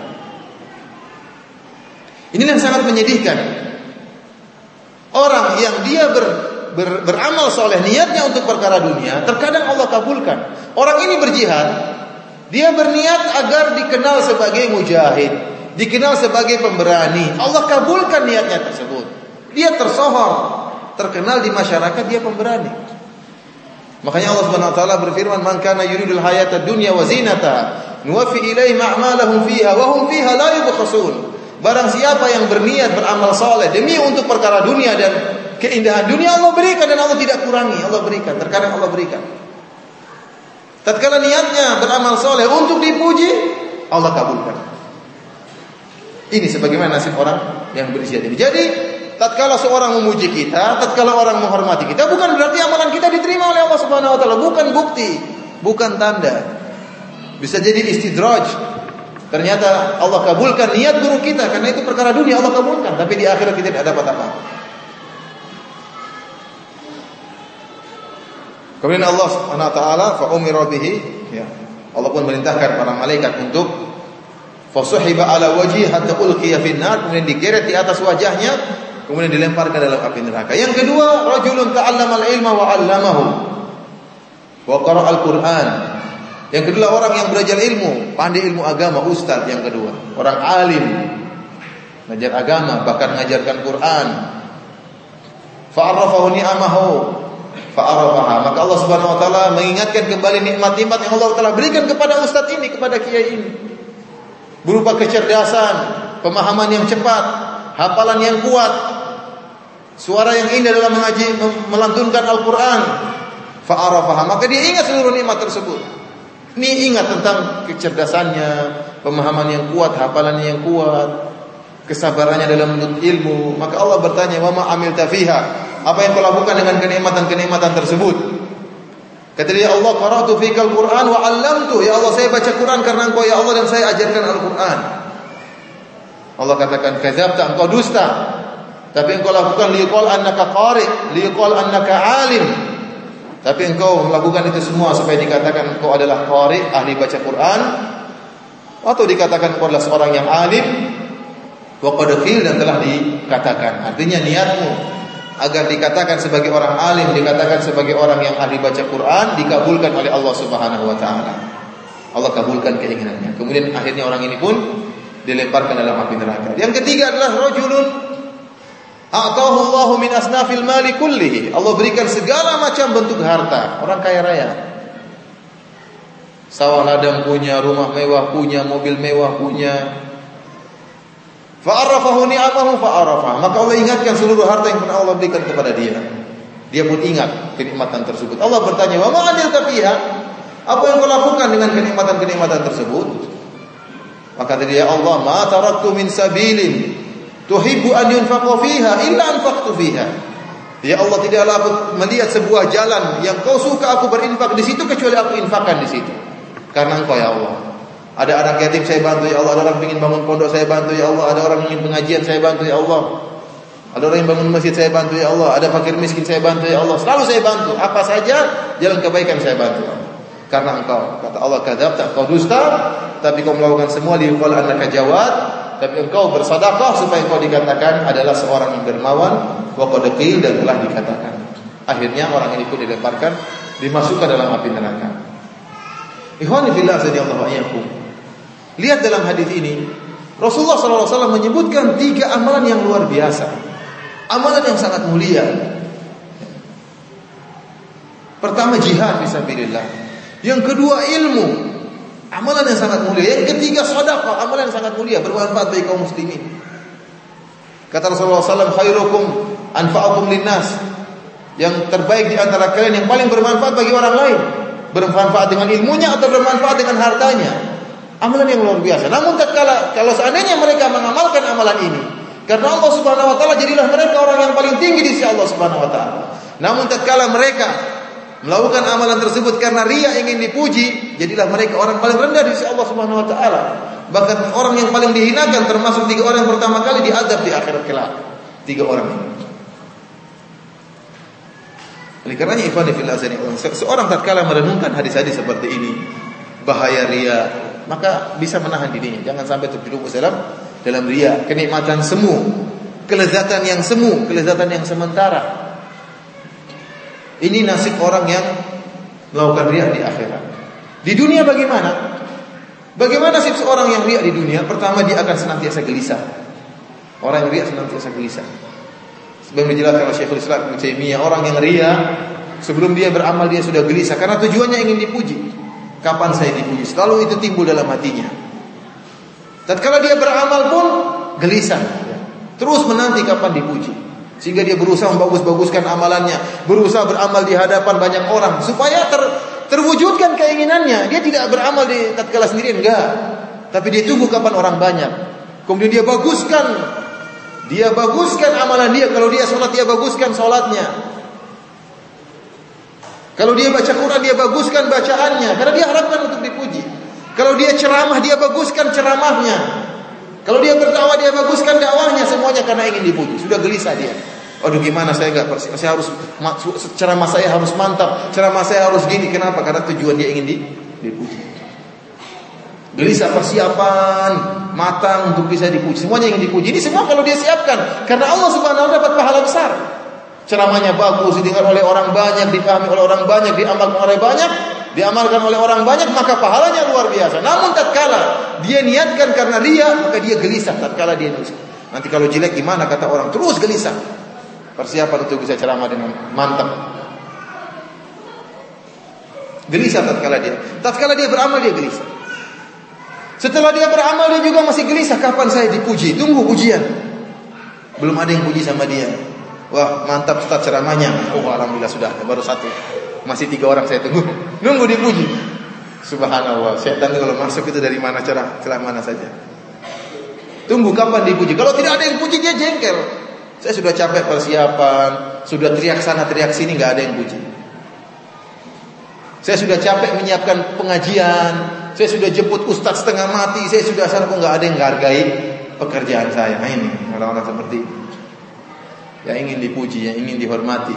Ini yang sangat menyedihkan. Orang yang dia ber, ber, beramal soleh, niatnya untuk perkara dunia, terkadang Allah kabulkan. Orang ini berjihad, dia berniat agar dikenal sebagai mujahid, dikenal sebagai pemberani. Allah kabulkan niatnya tersebut. Dia tersohor, terkenal di masyarakat, dia pemberani. Makanya Allah Subhanahu wa taala berfirman, "Man kana yuridul hayata dunya wa zinataha, nuwaffi ilaihim a'malahum fiha wa hum fiha la yubkhasun." Barang siapa yang berniat beramal saleh demi untuk perkara dunia dan keindahan dunia, Allah berikan dan Allah tidak kurangi, Allah berikan, terkadang Allah berikan. Tatkala niatnya beramal saleh untuk dipuji, Allah kabulkan. Ini sebagaimana nasib orang yang berjihad ini. Jadi tatkala seorang memuji kita, tatkala orang menghormati kita, bukan berarti amalan kita diterima oleh Allah Subhanahu wa taala, bukan bukti, bukan tanda. Bisa jadi istidraj. Ternyata Allah kabulkan niat buruk kita karena itu perkara dunia, Allah kabulkan, tapi di akhirat kita tidak dapat apa. Kemudian Allah Subhanahu wa taala fa umira bihi, ya. Allah pun merintahkan para malaikat untuk fasuhiba ala wajhi hatta ulqiya fin nar, kemudian digeret di atas wajahnya, kemudian dilemparkan dalam api neraka. Yang kedua, rajulun ta'allama al-ilma wa 'allamahu wa qara'a al-Qur'an. Yang kedua, orang yang belajar ilmu, pandai ilmu agama, ustaz. Yang kedua, orang alim, ngajar agama, bahkan mengajarkan Quran. Fa'arafahu ni'amahu fa'arafaha. Maka Allah Subhanahu wa taala mengingatkan kembali nikmat-nikmat yang Allah telah berikan kepada ustaz ini, kepada kiai ini. Berupa kecerdasan, pemahaman yang cepat, hafalan yang kuat, suara yang indah dalam mengaji, melantunkan Al-Quran. Fa'arafaha, maka dia ingat seluruh nikmat tersebut. Ini ingat tentang kecerdasannya, pemahaman yang kuat, hafalan yang kuat, kesabarannya dalam menuntut ilmu. Maka Allah bertanya, "Wa ma 'amilta fiha?" Apa yang kau lakukan dengan kenikmatan-kenikmatan tersebut? Kata dia, "Allah qara'tu fikal Qur'an wa 'allamtu." Ya Allah, saya baca Quran karena Engkau ya Allah, dan saya ajarkan Al-Quran. Allah katakan, "Kadzabta, engkau dusta." Tapi engkau lakukan liqal annaka qari, liqal annaka alim. Tapi engkau melakukan itu semua supaya dikatakan engkau adalah qari, ahli baca Quran, atau dikatakan engkau adalah seorang yang alim. Wa qad qil, dan telah dikatakan. Artinya niatmu agar dikatakan sebagai orang alim, dikatakan sebagai orang yang ahli baca Quran, dikabulkan oleh Allah Subhanahu wa taala. Allah kabulkan keinginannya. Kemudian akhirnya orang ini pun dilemparkan dalam api neraka. Yang ketiga adalah rajulun a'tahu Allahu min asnafil mali kullihi. Allah berikan segala macam bentuk harta, orang kaya raya. Sawah ladang punya, rumah mewah punya, mobil mewah punya. Fa'arafahu ni'amahu fa'arafa. Maka Allah ingatkan seluruh harta yang pernah Allah berikan kepada dia. Dia pun ingat kenikmatan tersebut. Allah bertanya, "Wa ma 'amilta fiha?" Apa yang kau lakukan dengan kenikmatan-kenikmatan tersebut? Maka dia, "Allah, ma taraktu min sabilin tuhibbu an yunfaqa fiha illa anfaqtu fiha." Ya Allah, tidaklah aku melihat sebuah jalan yang kau suka aku berinfak di situ kecuali aku infakkan di situ. Karena Engkau ya Allah. Ada anak yatim saya bantu ya Allah, ada orang ingin bangun pondok saya bantu ya Allah, ada orang ingin pengajian saya bantu ya Allah. Ada orang yang bangun masjid saya bantu ya Allah, ada fakir miskin saya bantu ya Allah. Selalu saya bantu, apa saja jalan kebaikan saya bantu ya Allah. Karena Engkau, kata Allah, "Kadzabta, engkau dusta, tapi kau melakukan semua liqal annaka jawad." Tapi engkau bersedekah supaya engkau dikatakan adalah seorang yang dermawan, wa qad qil, dan telah dikatakan. Akhirnya orang ini pun dilemparkan, dimasukkan dalam api neraka. Ikhwani fillah radhiyallahu anhum. Lihat dalam hadis ini, Rasulullah sallallahu alaihi wasallam menyebutkan tiga amalan yang luar biasa. Amalan yang sangat mulia. Pertama, jihad fisabilillah. Yang kedua, ilmu, amalan yang sangat mulia. Yang ketiga, sedekah, amalan yang sangat mulia, bermanfaat bagi kaum muslimin. Kata Rasulullah sallallahu alaihi wasallam, khairukum anfa'ukum linnas. Yang terbaik di antara kalian yang paling bermanfaat bagi orang lain, bermanfaat dengan ilmunya atau bermanfaat dengan hartanya. Amalan yang luar biasa. Namun tatkala kalau seandainya mereka mengamalkan amalan ini karena Allah Subhanahu wa taala, jadilah mereka orang yang paling tinggi di sisi Allah Subhanahu wa taala. Namun tatkala mereka melakukan amalan tersebut karena riya, ingin dipuji, jadilah mereka orang paling rendah di sisi Allah Subhanahu wa taala. Bahkan orang yang paling dihinakan termasuk tiga orang yang pertama kali diazab di akhirat kelak. Tiga orang ini. Oleh karenanya ikhwan fillah, seorang tatkala merenungkan hadis-hadis seperti ini, bahaya riya, maka bisa menahan dirinya, jangan sampai terjerumus dalam dalam riya, kenikmatan semu, kelezatan yang semu, kelezatan yang sementara. Ini nasib orang yang melakukan riya di akhirat. Di dunia bagaimana? Bagaimana nasib seorang yang riya di dunia? Pertama, dia akan senantiasa gelisah. Orang yang riya senantiasa gelisah. Sebagaimana dijelaskan oleh Syekhul Islam Ibnu Taimiyah, orang yang riya sebelum dia beramal dia sudah gelisah karena tujuannya ingin dipuji. Kapan saya dipuji? Selalu itu timbul dalam hatinya. Tatkala dia beramal pun gelisah, terus menanti kapan dipuji. Sehingga dia berusaha membagus-baguskan amalannya, berusaha beramal di hadapan banyak orang supaya ter, terwujudkan keinginannya. Dia tidak beramal di tatkala sendirian, enggak. Tapi dia tunggu kapan orang banyak. Kemudian dia baguskan, dia baguskan amalan dia. Kalau dia sholat, dia baguskan sholatnya. Kalau dia baca Quran, dia baguskan bacaannya, karena dia harapkan untuk dipuji. Kalau dia ceramah, dia baguskan ceramahnya. Kalau dia berdakwah, dia baguskan dakwahnya. Semuanya karena ingin dipuji. Sudah gelisah dia. Aduh, gimana saya enggak persi- saya harus ceramah saya harus mantap, ceramah saya harus gini. Kenapa? Karena tujuan dia ingin di, dipuji. Gelisah persiapan matang untuk bisa dipuji. Semuanya ingin dipuji. Ini semua kalau dia siapkan karena Allah Subhanahu wa taala dapat pahala besar. Ceramahnya bagus, didengar oleh orang banyak, dipahami oleh orang banyak, diamalkan oleh banyak, diamalkan oleh orang banyak, maka pahalanya luar biasa. Namun tatkala dia niatkan karena riya, maka dia gelisah tatkala dia nulis. Nanti kalau jelek gimana kata orang? Terus gelisah. Persiapan untuk bisa ceramah dengan mantap. Gelisah tatkala dia. Tatkala dia beramal dia gelisah. Setelah dia beramal dia juga masih gelisah, kapan saya dipuji? Tunggu pujian. Belum ada yang puji sama dia. Wah, mantap Ustaz ceramahnya. Oh, alhamdulillah sudah, baru satu. Masih tiga orang saya tunggu. Nunggu dipuji. Subhanallah, setan kalau masuk itu dari mana, celah celah mana saja. Tunggu kapan dipuji. Kalau tidak ada yang puji dia jengkel. Saya sudah capek persiapan, sudah teriak sana teriak sini, enggak ada yang puji. Saya sudah capek menyiapkan pengajian, saya sudah jemput ustaz setengah mati, saya sudah sana kok enggak ada yang menghargai pekerjaan saya. Nah, ini orang-orang seperti ini. Yang ingin dipuji, yang ingin dihormati.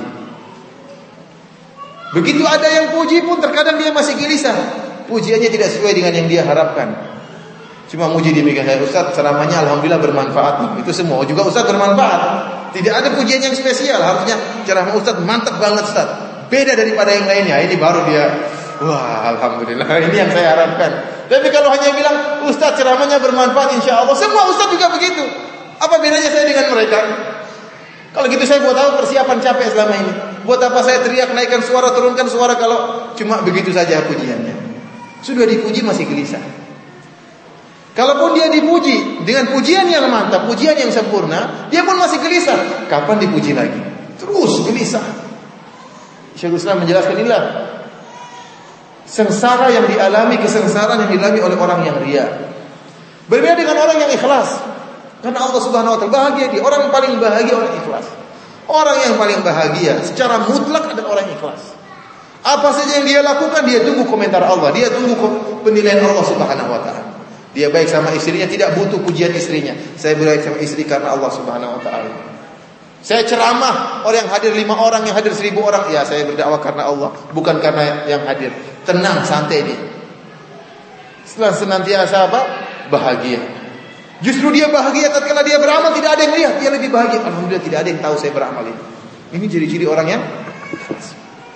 Begitu ada yang puji pun terkadang dia masih gelisah. Pujiannya tidak sesuai dengan yang dia harapkan. Cuma muji demikian saja. Ustaz ceramahnya alhamdulillah bermanfaat. Itu semua juga Ustaz bermanfaat. Tidak ada pujian yang spesial. Harusnya ceramah Ustaz mantap banget Ustaz. Beda daripada yang lainnya. Ini baru dia, wah alhamdulillah, ini yang saya harapkan. Tapi kalau hanya bilang Ustaz ceramahnya bermanfaat, insya Allah semua Ustaz juga begitu. Apa bedanya saya dengan mereka? Kalau gitu saya buat apa persiapan capek selama ini? Buat apa saya teriak, naikkan suara, turunkan suara kalau cuma begitu saja pujiannya? Sudah dipuji masih gelisah. Kalaupun dia dipuji dengan pujian yang mantap, pujian yang sempurna, dia pun masih gelisah. Kapan dipuji lagi? Terus gelisah. Syekhul Islam menjelaskan inilah sengsara yang dialami, kesengsaraan yang dialami oleh orang yang riya. Berbeda dengan orang yang ikhlas. Karena Allah Subhanahu wa taala bahagia dia. Orang yang paling bahagia orang ikhlas. Orang yang paling bahagia secara mutlak adalah orang ikhlas. Apa saja yang dia lakukan, dia tunggu komentar Allah, dia tunggu penilaian Allah Subhanahu wa taala. Dia baik sama istrinya, tidak butuh pujian istrinya. Saya baik sama istri karena Allah Subhanahu wa taala. Saya ceramah, orang yang hadir lima orang, yang hadir seribu orang, ya saya berdakwah karena Allah, bukan karena yang hadir. Tenang, santai dia. Setelah senantiasa apa? Bahagia. Justru dia bahagia tatkala dia beramal, tidak ada yang lihat, dia lebih bahagia. Alhamdulillah tidak ada yang tahu saya beramal ini. Ini ciri-ciri orang yang ikhlas.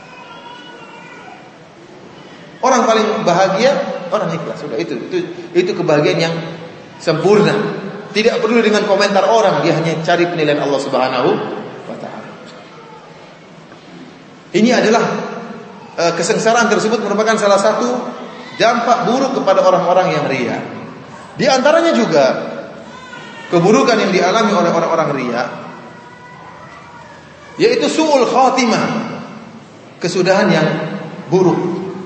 Orang paling bahagia orang ikhlas. Sudah itu, itu itu kebahagiaan yang sempurna. Tidak perlu dengan komentar orang, dia hanya cari penilaian Allah Subhanahu wa taala. Ini adalah uh, kesengsaraan tersebut merupakan salah satu dampak buruk kepada orang-orang yang riya. Di antaranya juga keburukan yang dialami oleh orang-orang riya, yaitu su'ul khatimah, kesudahan yang buruk.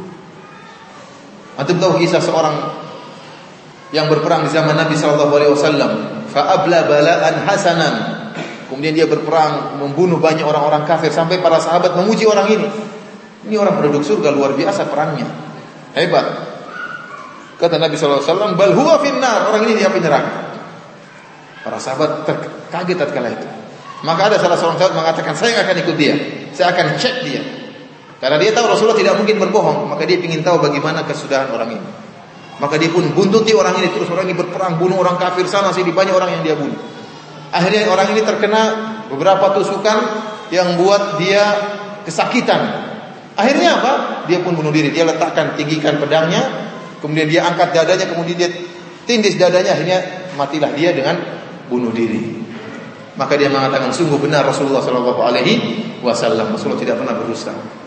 Antum tahu kisah seorang yang berperang di zaman Nabi sallallahu alaihi wasallam, fa abla bala'an hasanan. Kemudian dia berperang membunuh banyak orang-orang kafir sampai para sahabat memuji orang ini. Ini orang penduduk surga, luar biasa perangnya. Hebat. Kata Nabi sallallahu alaihi wasallam, bal huwa finnar, orang ini di api neraka. Para sahabat terkaget tatkala itu. Maka ada salah seorang sahabat mengatakan, saya akan ikut dia, saya akan cek dia. Karena dia tahu Rasulullah tidak mungkin berbohong, maka dia ingin tahu bagaimana kesudahan orang ini. Maka dia pun buntuti orang ini, terus orang ini berperang, bunuh orang kafir sana sini, banyak orang yang dia bunuh. Akhirnya orang ini terkena beberapa tusukan yang buat dia kesakitan. Akhirnya apa? Dia pun bunuh diri. Dia letakkan, tinggikan pedangnya, kemudian dia angkat dadanya, kemudian dia tindis dadanya, akhirnya matilah dia dengan bunuh diri. Maka dia mengatakan, sungguh benar Rasulullah sallallahu alaihi wasallam, Rasulullah tidak pernah berdusta.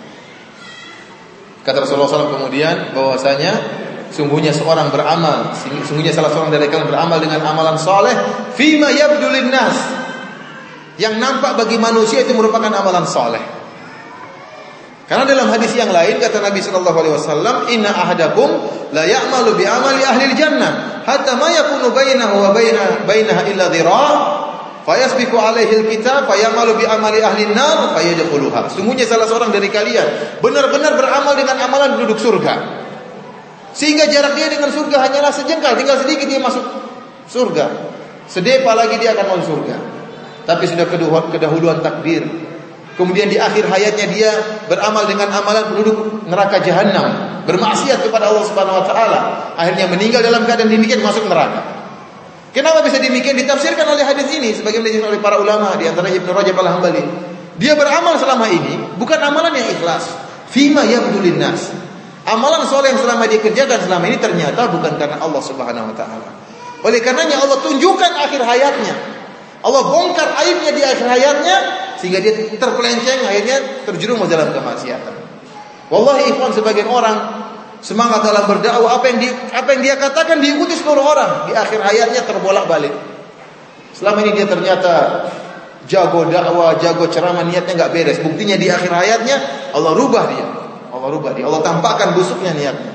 Kata Rasulullah sallallahu alaihi wasallam kemudian bahwasanya sungguhnya seorang beramal, sungguhnya salah seorang dari kalian beramal dengan amalan soleh, fima yabdu linnas, yang nampak bagi manusia itu merupakan amalan soleh. Karena dalam hadis yang lain kata Nabi sallallahu alaihi wasallam, inna ahadakum la ya'malu bi amali ahli jannah hatta ma yakunu bainahu wa baina bainaha illa dhira' fayasbiqu alaihi alkitab fayamalu bi amali ahli an-nar fayadkhuluha. Sungguhnya salah seorang dari kalian benar-benar beramal dengan amalan penduduk surga, sehingga jarak dia dengan surga hanyalah sejengkal, tinggal sedikit dia masuk surga. Sedepa lagi dia akan masuk surga. Tapi sudah kedahuluan takdir. Kemudian di akhir hayatnya dia beramal dengan amalan penduduk neraka jahanam, bermaksiat kepada Allah Subhanahu wa taala. Akhirnya meninggal dalam keadaan demikian, masuk neraka. Kenapa bisa demikian? Ditafsirkan oleh hadis ini sebagaimana disebutkan oleh para ulama, di antara Ibnu Rajab Al-Hambali. Dia beramal selama ini bukan amalan yang ikhlas. Fima yabdu linnas. Amalan soleh yang selama dia kerjakan selama ini ternyata bukan karena Allah Subhanahu wa taala. Oleh karenanya Allah tunjukkan akhir hayatnya. Allah bongkar aibnya di akhir hayatnya sehingga dia terpelenceng, akhirnya terjerumus dalam kemaksiatan. Wallahi ikhwan, sebagian orang semangat dalam berdakwah, apa yang di, apa yang dia katakan diikuti seluruh orang, di akhir hayatnya terbolak-balik. Selama ini dia ternyata jago dakwah, jago ceramah, niatnya enggak beres. Buktinya di akhir hayatnya Allah rubah dia. Allah rubah dia. Allah tampakkan busuknya niatnya.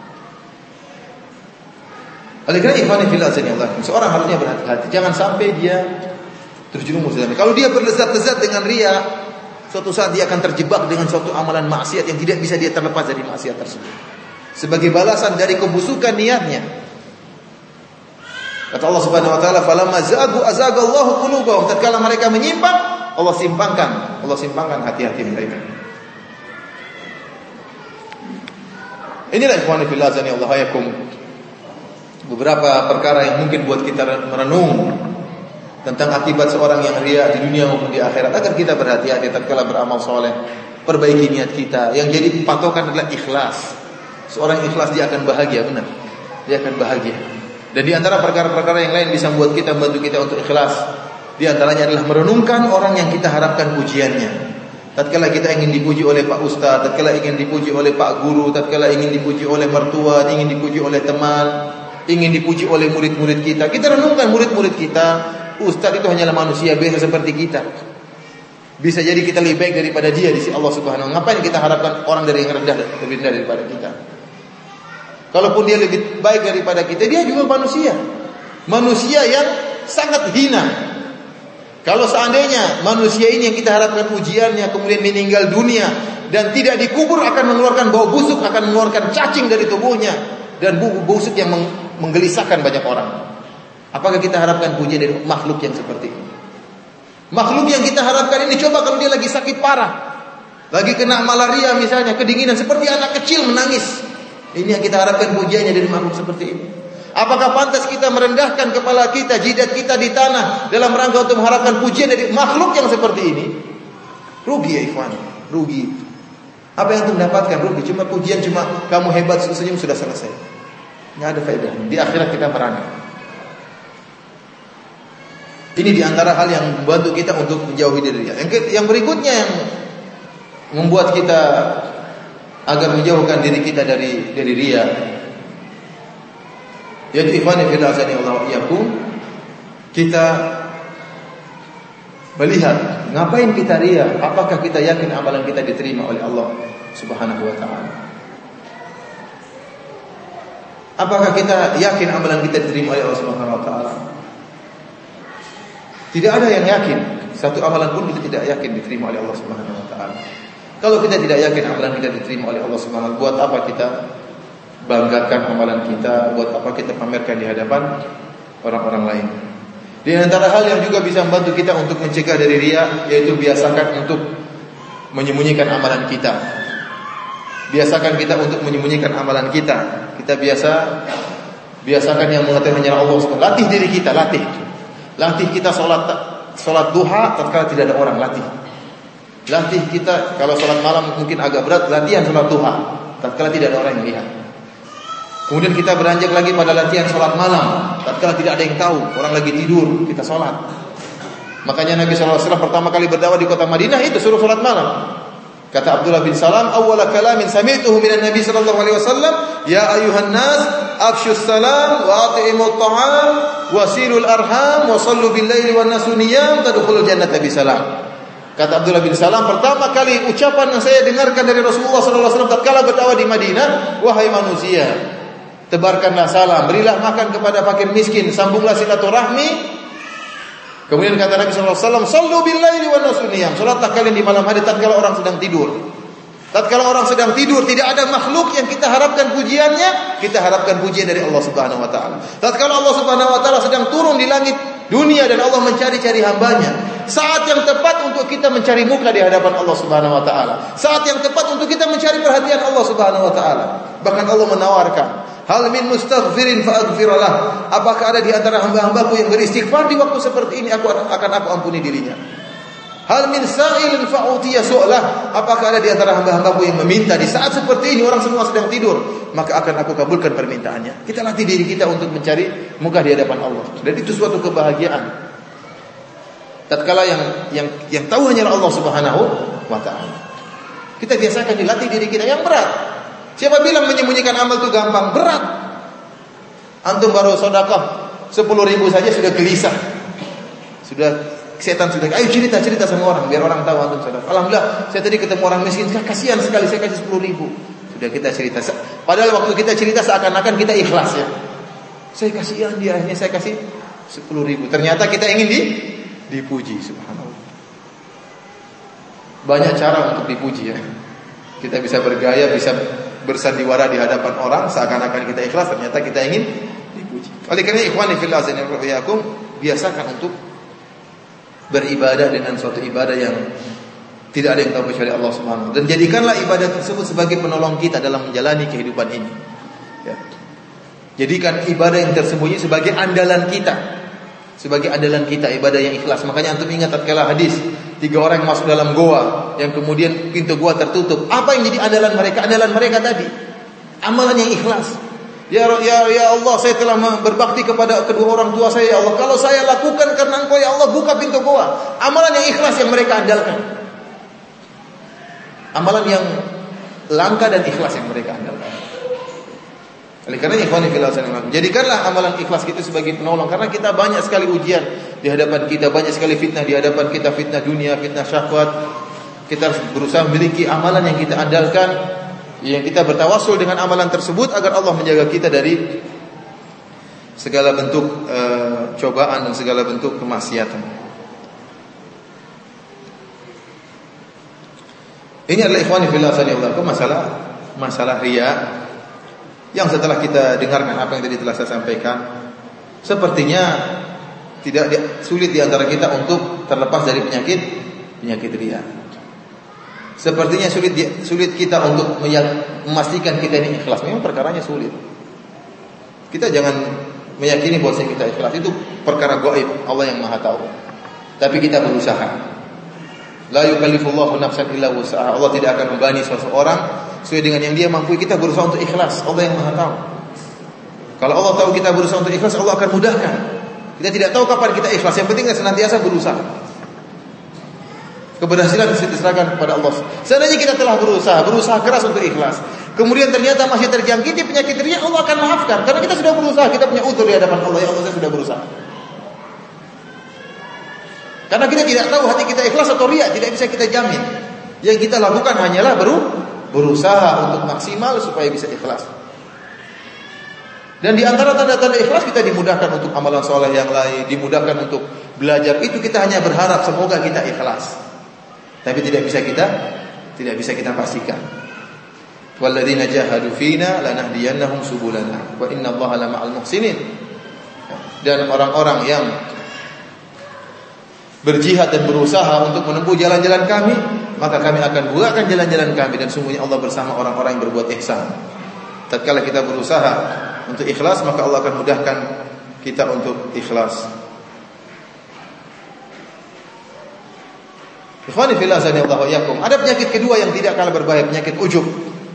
Oleh karena ikhwan fillah Allah, seorang harusnya berhati-hati, jangan sampai dia terjerumus dalam. Kalau dia berlezat-lezat dengan riya, suatu saat dia akan terjebak dengan suatu amalan maksiat yang tidak bisa dia terlepas dari maksiat tersebut. Sebagai balasan dari kebusukan niatnya. Kata Allah Subhanahu wa taala, "Falamma zagu azagallahu qulubahum." Tatkala mereka menyimpang, Allah simpangkan, Allah simpangkan hati-hati mereka. Inilah ikhwan fillah azani Allah yakum, beberapa perkara yang mungkin buat kita merenung tentang akibat seorang yang riya di dunia maupun di akhirat, agar kita berhati-hati tatkala beramal soleh, perbaiki niat kita. Yang jadi patokan adalah ikhlas. Seorang ikhlas dia akan bahagia, benar. Dia akan bahagia. Dan di antara perkara-perkara yang lain bisa membuat kita, membantu kita untuk ikhlas, di antaranya adalah merenungkan orang yang kita harapkan pujiannya. Tatkala kita ingin dipuji oleh Pak Ustaz, tatkala ingin dipuji oleh Pak Guru, tatkala ingin dipuji oleh mertua, ingin dipuji oleh teman, ingin dipuji oleh murid-murid kita, kita renungkan murid-murid kita. Ustaz itu hanyalah manusia biasa seperti kita. Bisa jadi kita lebih baik daripada dia di sisi Allah Subhanahu wa taala. Ngapain kita harapkan orang dari yang rendah lebih rendah daripada kita? Kalaupun dia lebih baik daripada kita, dia juga manusia. Manusia yang sangat hina. Kalau seandainya manusia ini yang kita harapkan pujiannya kemudian meninggal dunia dan tidak dikubur, akan mengeluarkan bau busuk, akan mengeluarkan cacing dari tubuhnya dan bau busuk yang menggelisahkan banyak orang. Apakah kita harapkan pujian dari makhluk yang seperti ini? Makhluk yang kita harapkan ini, coba kalau dia lagi sakit parah, lagi kena malaria misalnya, kedinginan, seperti anak kecil menangis. Ini yang kita harapkan pujiannya dari makhluk seperti ini. Apakah pantas kita merendahkan kepala kita, jidat kita di tanah dalam rangka untuk mengharapkan pujian dari makhluk yang seperti ini? Rugi ya ikhwan, rugi. Apa yang kita dapatkan? Rugi. Cuma pujian, cuma kamu hebat, senyum, sudah selesai. Nggak ada faedah. Di akhirat kita merana. Ini diantara hal yang membantu kita untuk menjauhi dari riya. Yang, yang berikutnya yang membuat kita agar menjauhkan diri kita dari dari riya, yaitu ikhwani fillah azani Allah iyyakum, kita melihat, ngapain kita riya? Apakah kita yakin amalan kita diterima oleh Allah Subhanahu wa taala? Apakah kita yakin amalan kita diterima oleh Allah Subhanahu wa taala? Tidak ada yang yakin. Satu amalan pun kita tidak yakin diterima oleh Allah Subhanahu wa taala. Kalau kita tidak yakin amalan kita diterima oleh Allah Subhanahu wa taala, buat apa kita banggakan amalan kita? Buat apa kita pamerkan di hadapan orang-orang lain? Di antara hal yang juga bisa membantu kita untuk mencegah dari riya, yaitu biasakan untuk menyembunyikan amalan kita. Biasakan kita untuk menyembunyikan amalan kita. Kita biasa biasakan yang mengetahui hanya Allah Subhanahu wa taala. Latih diri kita, latih. Latih kita sholat sholat duha tatkala tidak ada orang, latih. Latih kita kalau sholat malam mungkin agak berat, latihan sholat duha tatkala tidak ada orang yang lihat. Kemudian kita beranjak lagi pada latihan sholat malam tatkala tidak ada yang tahu, orang lagi tidur, kita sholat. Makanya Nabi shallallahu alaihi wasallam pertama kali berdakwah di kota Madinah itu suruh sholat malam. Kata Abdullah bin Salam, awwala kalamin sami'tuhu minan Nabi sallallahu alaihi wasallam, ya ayuhan nas, afshus salam wa at'imut ta'am wa silul arham wa sallu bil laili wan nasu niyam tadkhulul jannata bi salam. Kata Abdullah bin Salam, pertama kali ucapan yang saya dengarkan dari Rasulullah sallallahu alaihi wasallam tatkala berdakwah di Madinah, wahai manusia, tebarkanlah salam, berilah makan kepada fakir miskin, sambunglah silaturahmi. Kemudian kata Nabi sallallahu alaihi wasallam, "Shallu bil laili wan nasu niyam." Salatlah kalian di malam hari tatkala orang sedang tidur. Tatkala orang sedang tidur, tidak ada makhluk yang kita harapkan pujiannya, kita harapkan pujian dari Allah Subhanahu wa taala. Tatkala Allah Subhanahu wa taala sedang turun di langit dunia dan Allah mencari-cari hambanya, saat yang tepat untuk kita mencari muka di hadapan Allah Subhanahu wa taala. Saat yang tepat untuk kita mencari perhatian Allah Subhanahu wa taala. Bahkan Allah menawarkan, hal min mustaghfirin fa'aghfirlah. Apakah ada di antara hamba-hambaku yang beristighfar di waktu seperti ini, aku akan aku ampuni dirinya. Hal min sa'ilin fa'utiya su'lah. Apakah ada di antara hamba-hambaku yang meminta di saat seperti ini orang semua sedang tidur, maka akan aku kabulkan permintaannya. Kita latih diri kita untuk mencari muka di hadapan Allah. Dan itu suatu kebahagiaan. Tatkala yang yang yang tahu hanya Allah Subhanahu wa taala. Kita biasakan dilatih diri kita yang berat. Siapa bilang menyembunyikan amal itu gampang? Berat. Antum baru sedekah sepuluh ribu saja sudah gelisah. Sudah setan sudah, ayo cerita-cerita sama orang biar orang tahu antum sedekah. Alhamdulillah, saya tadi ketemu orang miskin, kasihan sekali saya kasih sepuluh ribu. Sudah kita cerita. Padahal waktu kita cerita seakan-akan kita ikhlas ya. Saya kasihan dia, akhirnya saya kasih sepuluh ribu. Ternyata kita ingin di dipuji, subhanallah. Banyak cara untuk dipuji ya. Kita bisa bergaya, bisa bersandiwara di hadapan orang seakan-akan kita ikhlas, ternyata kita ingin dipuji. Oleh karena ikhwani fillah azza wa jalla, biasakan untuk beribadah dengan suatu ibadah yang tidak ada yang tahu kecuali Allah Subhanahu wa taala, dan jadikanlah ibadah tersebut sebagai penolong kita dalam menjalani kehidupan ini. Ya. Jadikan ibadah yang tersembunyi sebagai andalan kita. Sebagai andalan kita, ibadah yang ikhlas. Makanya antum ingat tatkala hadis tiga orang yang masuk dalam goa, yang kemudian pintu goa tertutup. Apa yang jadi andalan mereka? Andalan mereka tadi amalan yang ikhlas. Ya ya ya Allah, saya telah berbakti kepada kedua orang tua saya, ya Allah. Kalau saya lakukan karena Engkau, ya Allah, buka pintu goa. Amalan yang ikhlas yang mereka andalkan. Amalan yang langka dan ikhlas yang mereka andalkan. Oleh karena ikhwan fillah, jadikanlah amalan ikhlas kita sebagai penolong, karena kita banyak sekali ujian di hadapan kita, banyak sekali fitnah di hadapan kita, fitnah dunia, fitnah syahwat. Kita harus berusaha memiliki amalan yang kita andalkan, yang kita bertawassul dengan amalan tersebut agar Allah menjaga kita dari segala bentuk uh, cobaan dan segala bentuk kemaksiatan. Ini adalah ikhwan fillah sallallahu masalah masalah riya. Yang setelah kita dengarkan apa yang tadi telah saya sampaikan, sepertinya tidak sulit di antara kita untuk terlepas dari penyakit penyakit riya. Sepertinya sulit sulit kita untuk memastikan kita ini ikhlas. Memang perkaranya sulit. Kita jangan meyakini bahwa kita ikhlas, itu perkara gaib, Allah yang Maha tahu. Tapi kita berusaha. La yukallifullahu nafsan illa wus'aha. Allah tidak akan membebani seseorang sesuai dengan yang dia mampu. Kita berusaha untuk ikhlas, Allah yang Maha tahu. Kalau Allah tahu kita berusaha untuk ikhlas, Allah akan mudahkan. Kita tidak tahu kapan kita ikhlas, yang penting senantiasa berusaha. Keberhasilan diserahkan kepada Allah. Seandainya kita telah berusaha, berusaha keras untuk ikhlas, kemudian ternyata masih terjangkiti penyakit riya, Allah akan maafkan karena kita sudah berusaha, kita punya uzur di hadapan Allah. Ya Allah, saya sudah berusaha. Karena kita tidak tahu hati kita ikhlas atau riya, tidak bisa kita jamin. Yang kita lakukan hanyalah beru, berusaha untuk maksimal supaya bisa ikhlas. Dan di antara tanda-tanda ikhlas kita dimudahkan untuk amalan soleh yang lain, dimudahkan untuk belajar. Itu kita hanya berharap semoga kita ikhlas. Tapi tidak bisa kita tidak bisa kita pastikan. Walladzina jahadu fina lanahdiyannahum subulana wa innallaha lama'al muhsinin. Dan orang-orang yang berjihad dan berusaha untuk menempuh jalan-jalan kami, maka kami akan bukakan jalan-jalan kami, dan sungguhnya Allah bersama orang-orang yang berbuat ihsan. Tatkala kita berusaha untuk ikhlas, maka Allah akan mudahkan kita untuk ikhlas. Ikhwani fillah azanillahu wa iyyakum. Ada penyakit kedua yang tidak kalah berbahaya, penyakit ujub.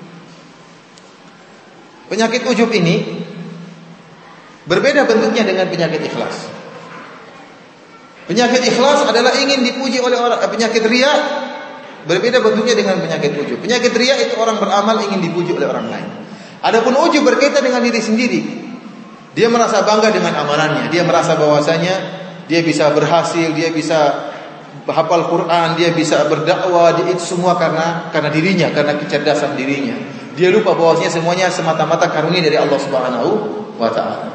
Penyakit ujub ini berbeda bentuknya dengan penyakit ikhlas. Penyakit ikhlas adalah ingin dipuji oleh orang. Penyakit riya berbeda bentuknya dengan penyakit ujub. Penyakit riya itu orang beramal ingin dipuji oleh orang lain. Adapun ujub berkaitan dengan diri sendiri. Dia merasa bangga dengan amalannya. Dia merasa bahwasanya dia bisa berhasil, dia bisa hafal Quran, dia bisa berdakwah, dia itu semua karena karena dirinya, karena kecerdasan dirinya. Dia lupa bahwasanya semuanya semata-mata karunia dari Allah Subhanahu wa taala.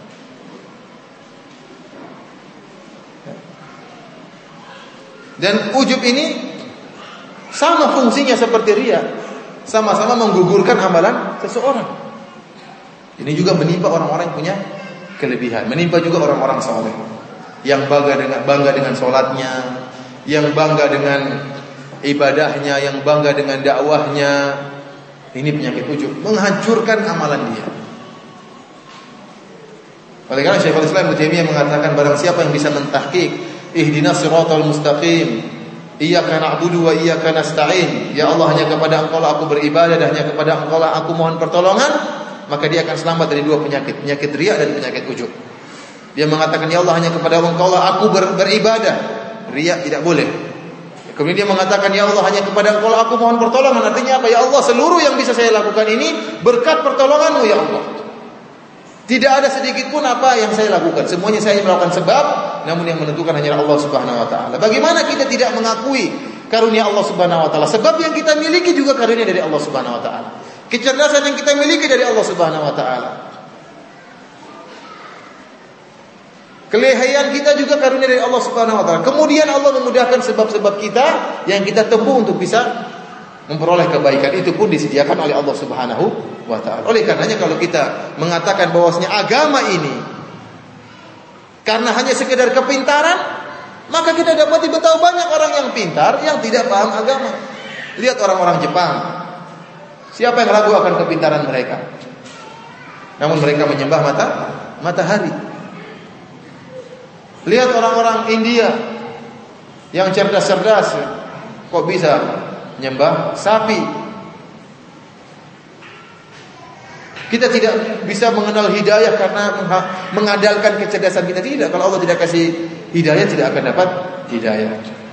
Dan ujub ini sama fungsinya seperti riya, sama-sama menggugurkan amalan seseorang. Ini juga menimpa orang-orang yang punya kelebihan, menimpa juga orang-orang saleh yang bangga dengan bangga dengan salatnya, yang bangga dengan ibadahnya, yang bangga dengan dakwahnya. Ini penyakit ujub, menghancurkan amalan dia. Oleh karena Syekhul Islam Ibnu Taimiyah mengatakan, barang siapa yang bisa mentahqiq ihdinas siratal mustaqim, iyyaka na'budu wa iyyaka nasta'in, ya Allah hanya kepada Engkau lah aku beribadah dan hanya kepada Engkau lah aku mohon pertolongan, maka dia akan selamat dari dua penyakit, penyakit riya dan penyakit ujub. Dia mengatakan ya Allah hanya kepada Engkau lah aku ber, beribadah, riya tidak boleh. Kemudian dia mengatakan ya Allah hanya kepada Engkau lah aku mohon pertolongan, artinya apa? Ya Allah, seluruh yang bisa saya lakukan ini berkat pertolongan-Mu ya Allah. Tidak ada sedikit pun apa yang saya lakukan, semuanya saya melakukan sebab, namun yang menentukan hanyalah Allah Subhanahu wa taala. Bagaimana kita tidak mengakui karunia Allah Subhanahu wa taala? Sebab yang kita miliki juga karunia dari Allah Subhanahu wa taala. Kecerdasan yang kita miliki dari Allah Subhanahu wa taala. Kelehaan kita juga karunia dari Allah Subhanahu wa taala. Kemudian Allah memudahkan sebab-sebab kita yang kita tempuh untuk bisa memperoleh kebaikan, itu pun disediakan oleh Allah Subhanahu wa taala. Oleh karenanya kalau kita mengatakan bahwasanya agama ini karena hanya sekedar kepintaran, maka kita dapati betapa banyak orang yang pintar yang tidak paham agama. Lihat orang-orang Jepang. Siapa yang ragu akan kepintaran mereka? Namun mereka menyembah mata matahari. Lihat orang-orang India yang cerdas-cerdas, kok bisa menyembah sapi. Kita tidak bisa mengenal hidayah karena mengandalkan kecerdasan kita, tidak. Kalau Allah tidak kasih hidayah, tidak akan dapat hidayah.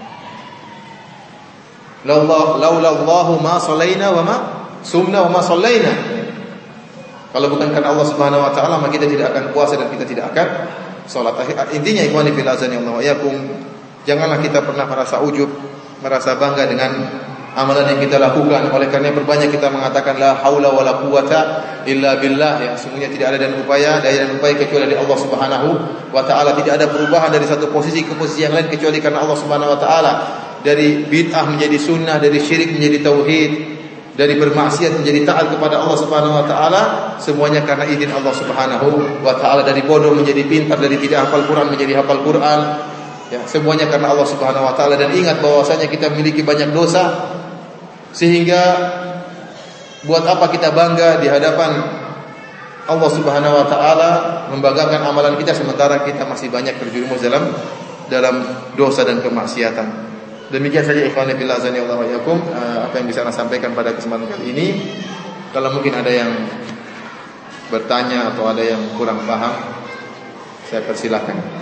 Laulallahu ma shalaina wa ma sumna wa ma sallaina. Kalau bukan karena Allah Subhanahu wa taala, maka kita tidak akan puasa dan kita tidak akan salat. Intinya ikhwani fil azani Allah wa yakum, janganlah kita pernah merasa ujub, merasa bangga dengan amalan yang kita lakukan. Oleh karena berbanyak kita mengatakan la haula wala quwata illa billah, ya semuanya tidak ada dan upaya daya dan upaya kecuali dari Allah Subhanahu wa taala. Tidak ada perubahan dari satu posisi ke posisi yang lain kecuali karena Allah Subhanahu wa taala. Dari bid'ah menjadi sunnah, dari syirik menjadi tauhid, dari bermaksiat menjadi taat kepada Allah Subhanahu wa taala, semuanya karena izin Allah Subhanahu wa taala. Dari bodoh menjadi pintar, dari tidak hafal Quran menjadi hafal Quran, ya semuanya karena Allah Subhanahu wa taala. Dan ingat bahwasanya kita memiliki banyak dosa, sehingga buat apa kita bangga di hadapan Allah Subhanahu wa taala membanggakan amalan kita sementara kita masih banyak terjerumus dalam dalam dosa dan kemaksiatan. Demikian saja ikhwan fillah azani Allah wa yakum, apa yang bisa saya sampaikan pada kesempatan kali ini. Kalau mungkin ada yang bertanya atau ada yang kurang paham, saya persilahkan.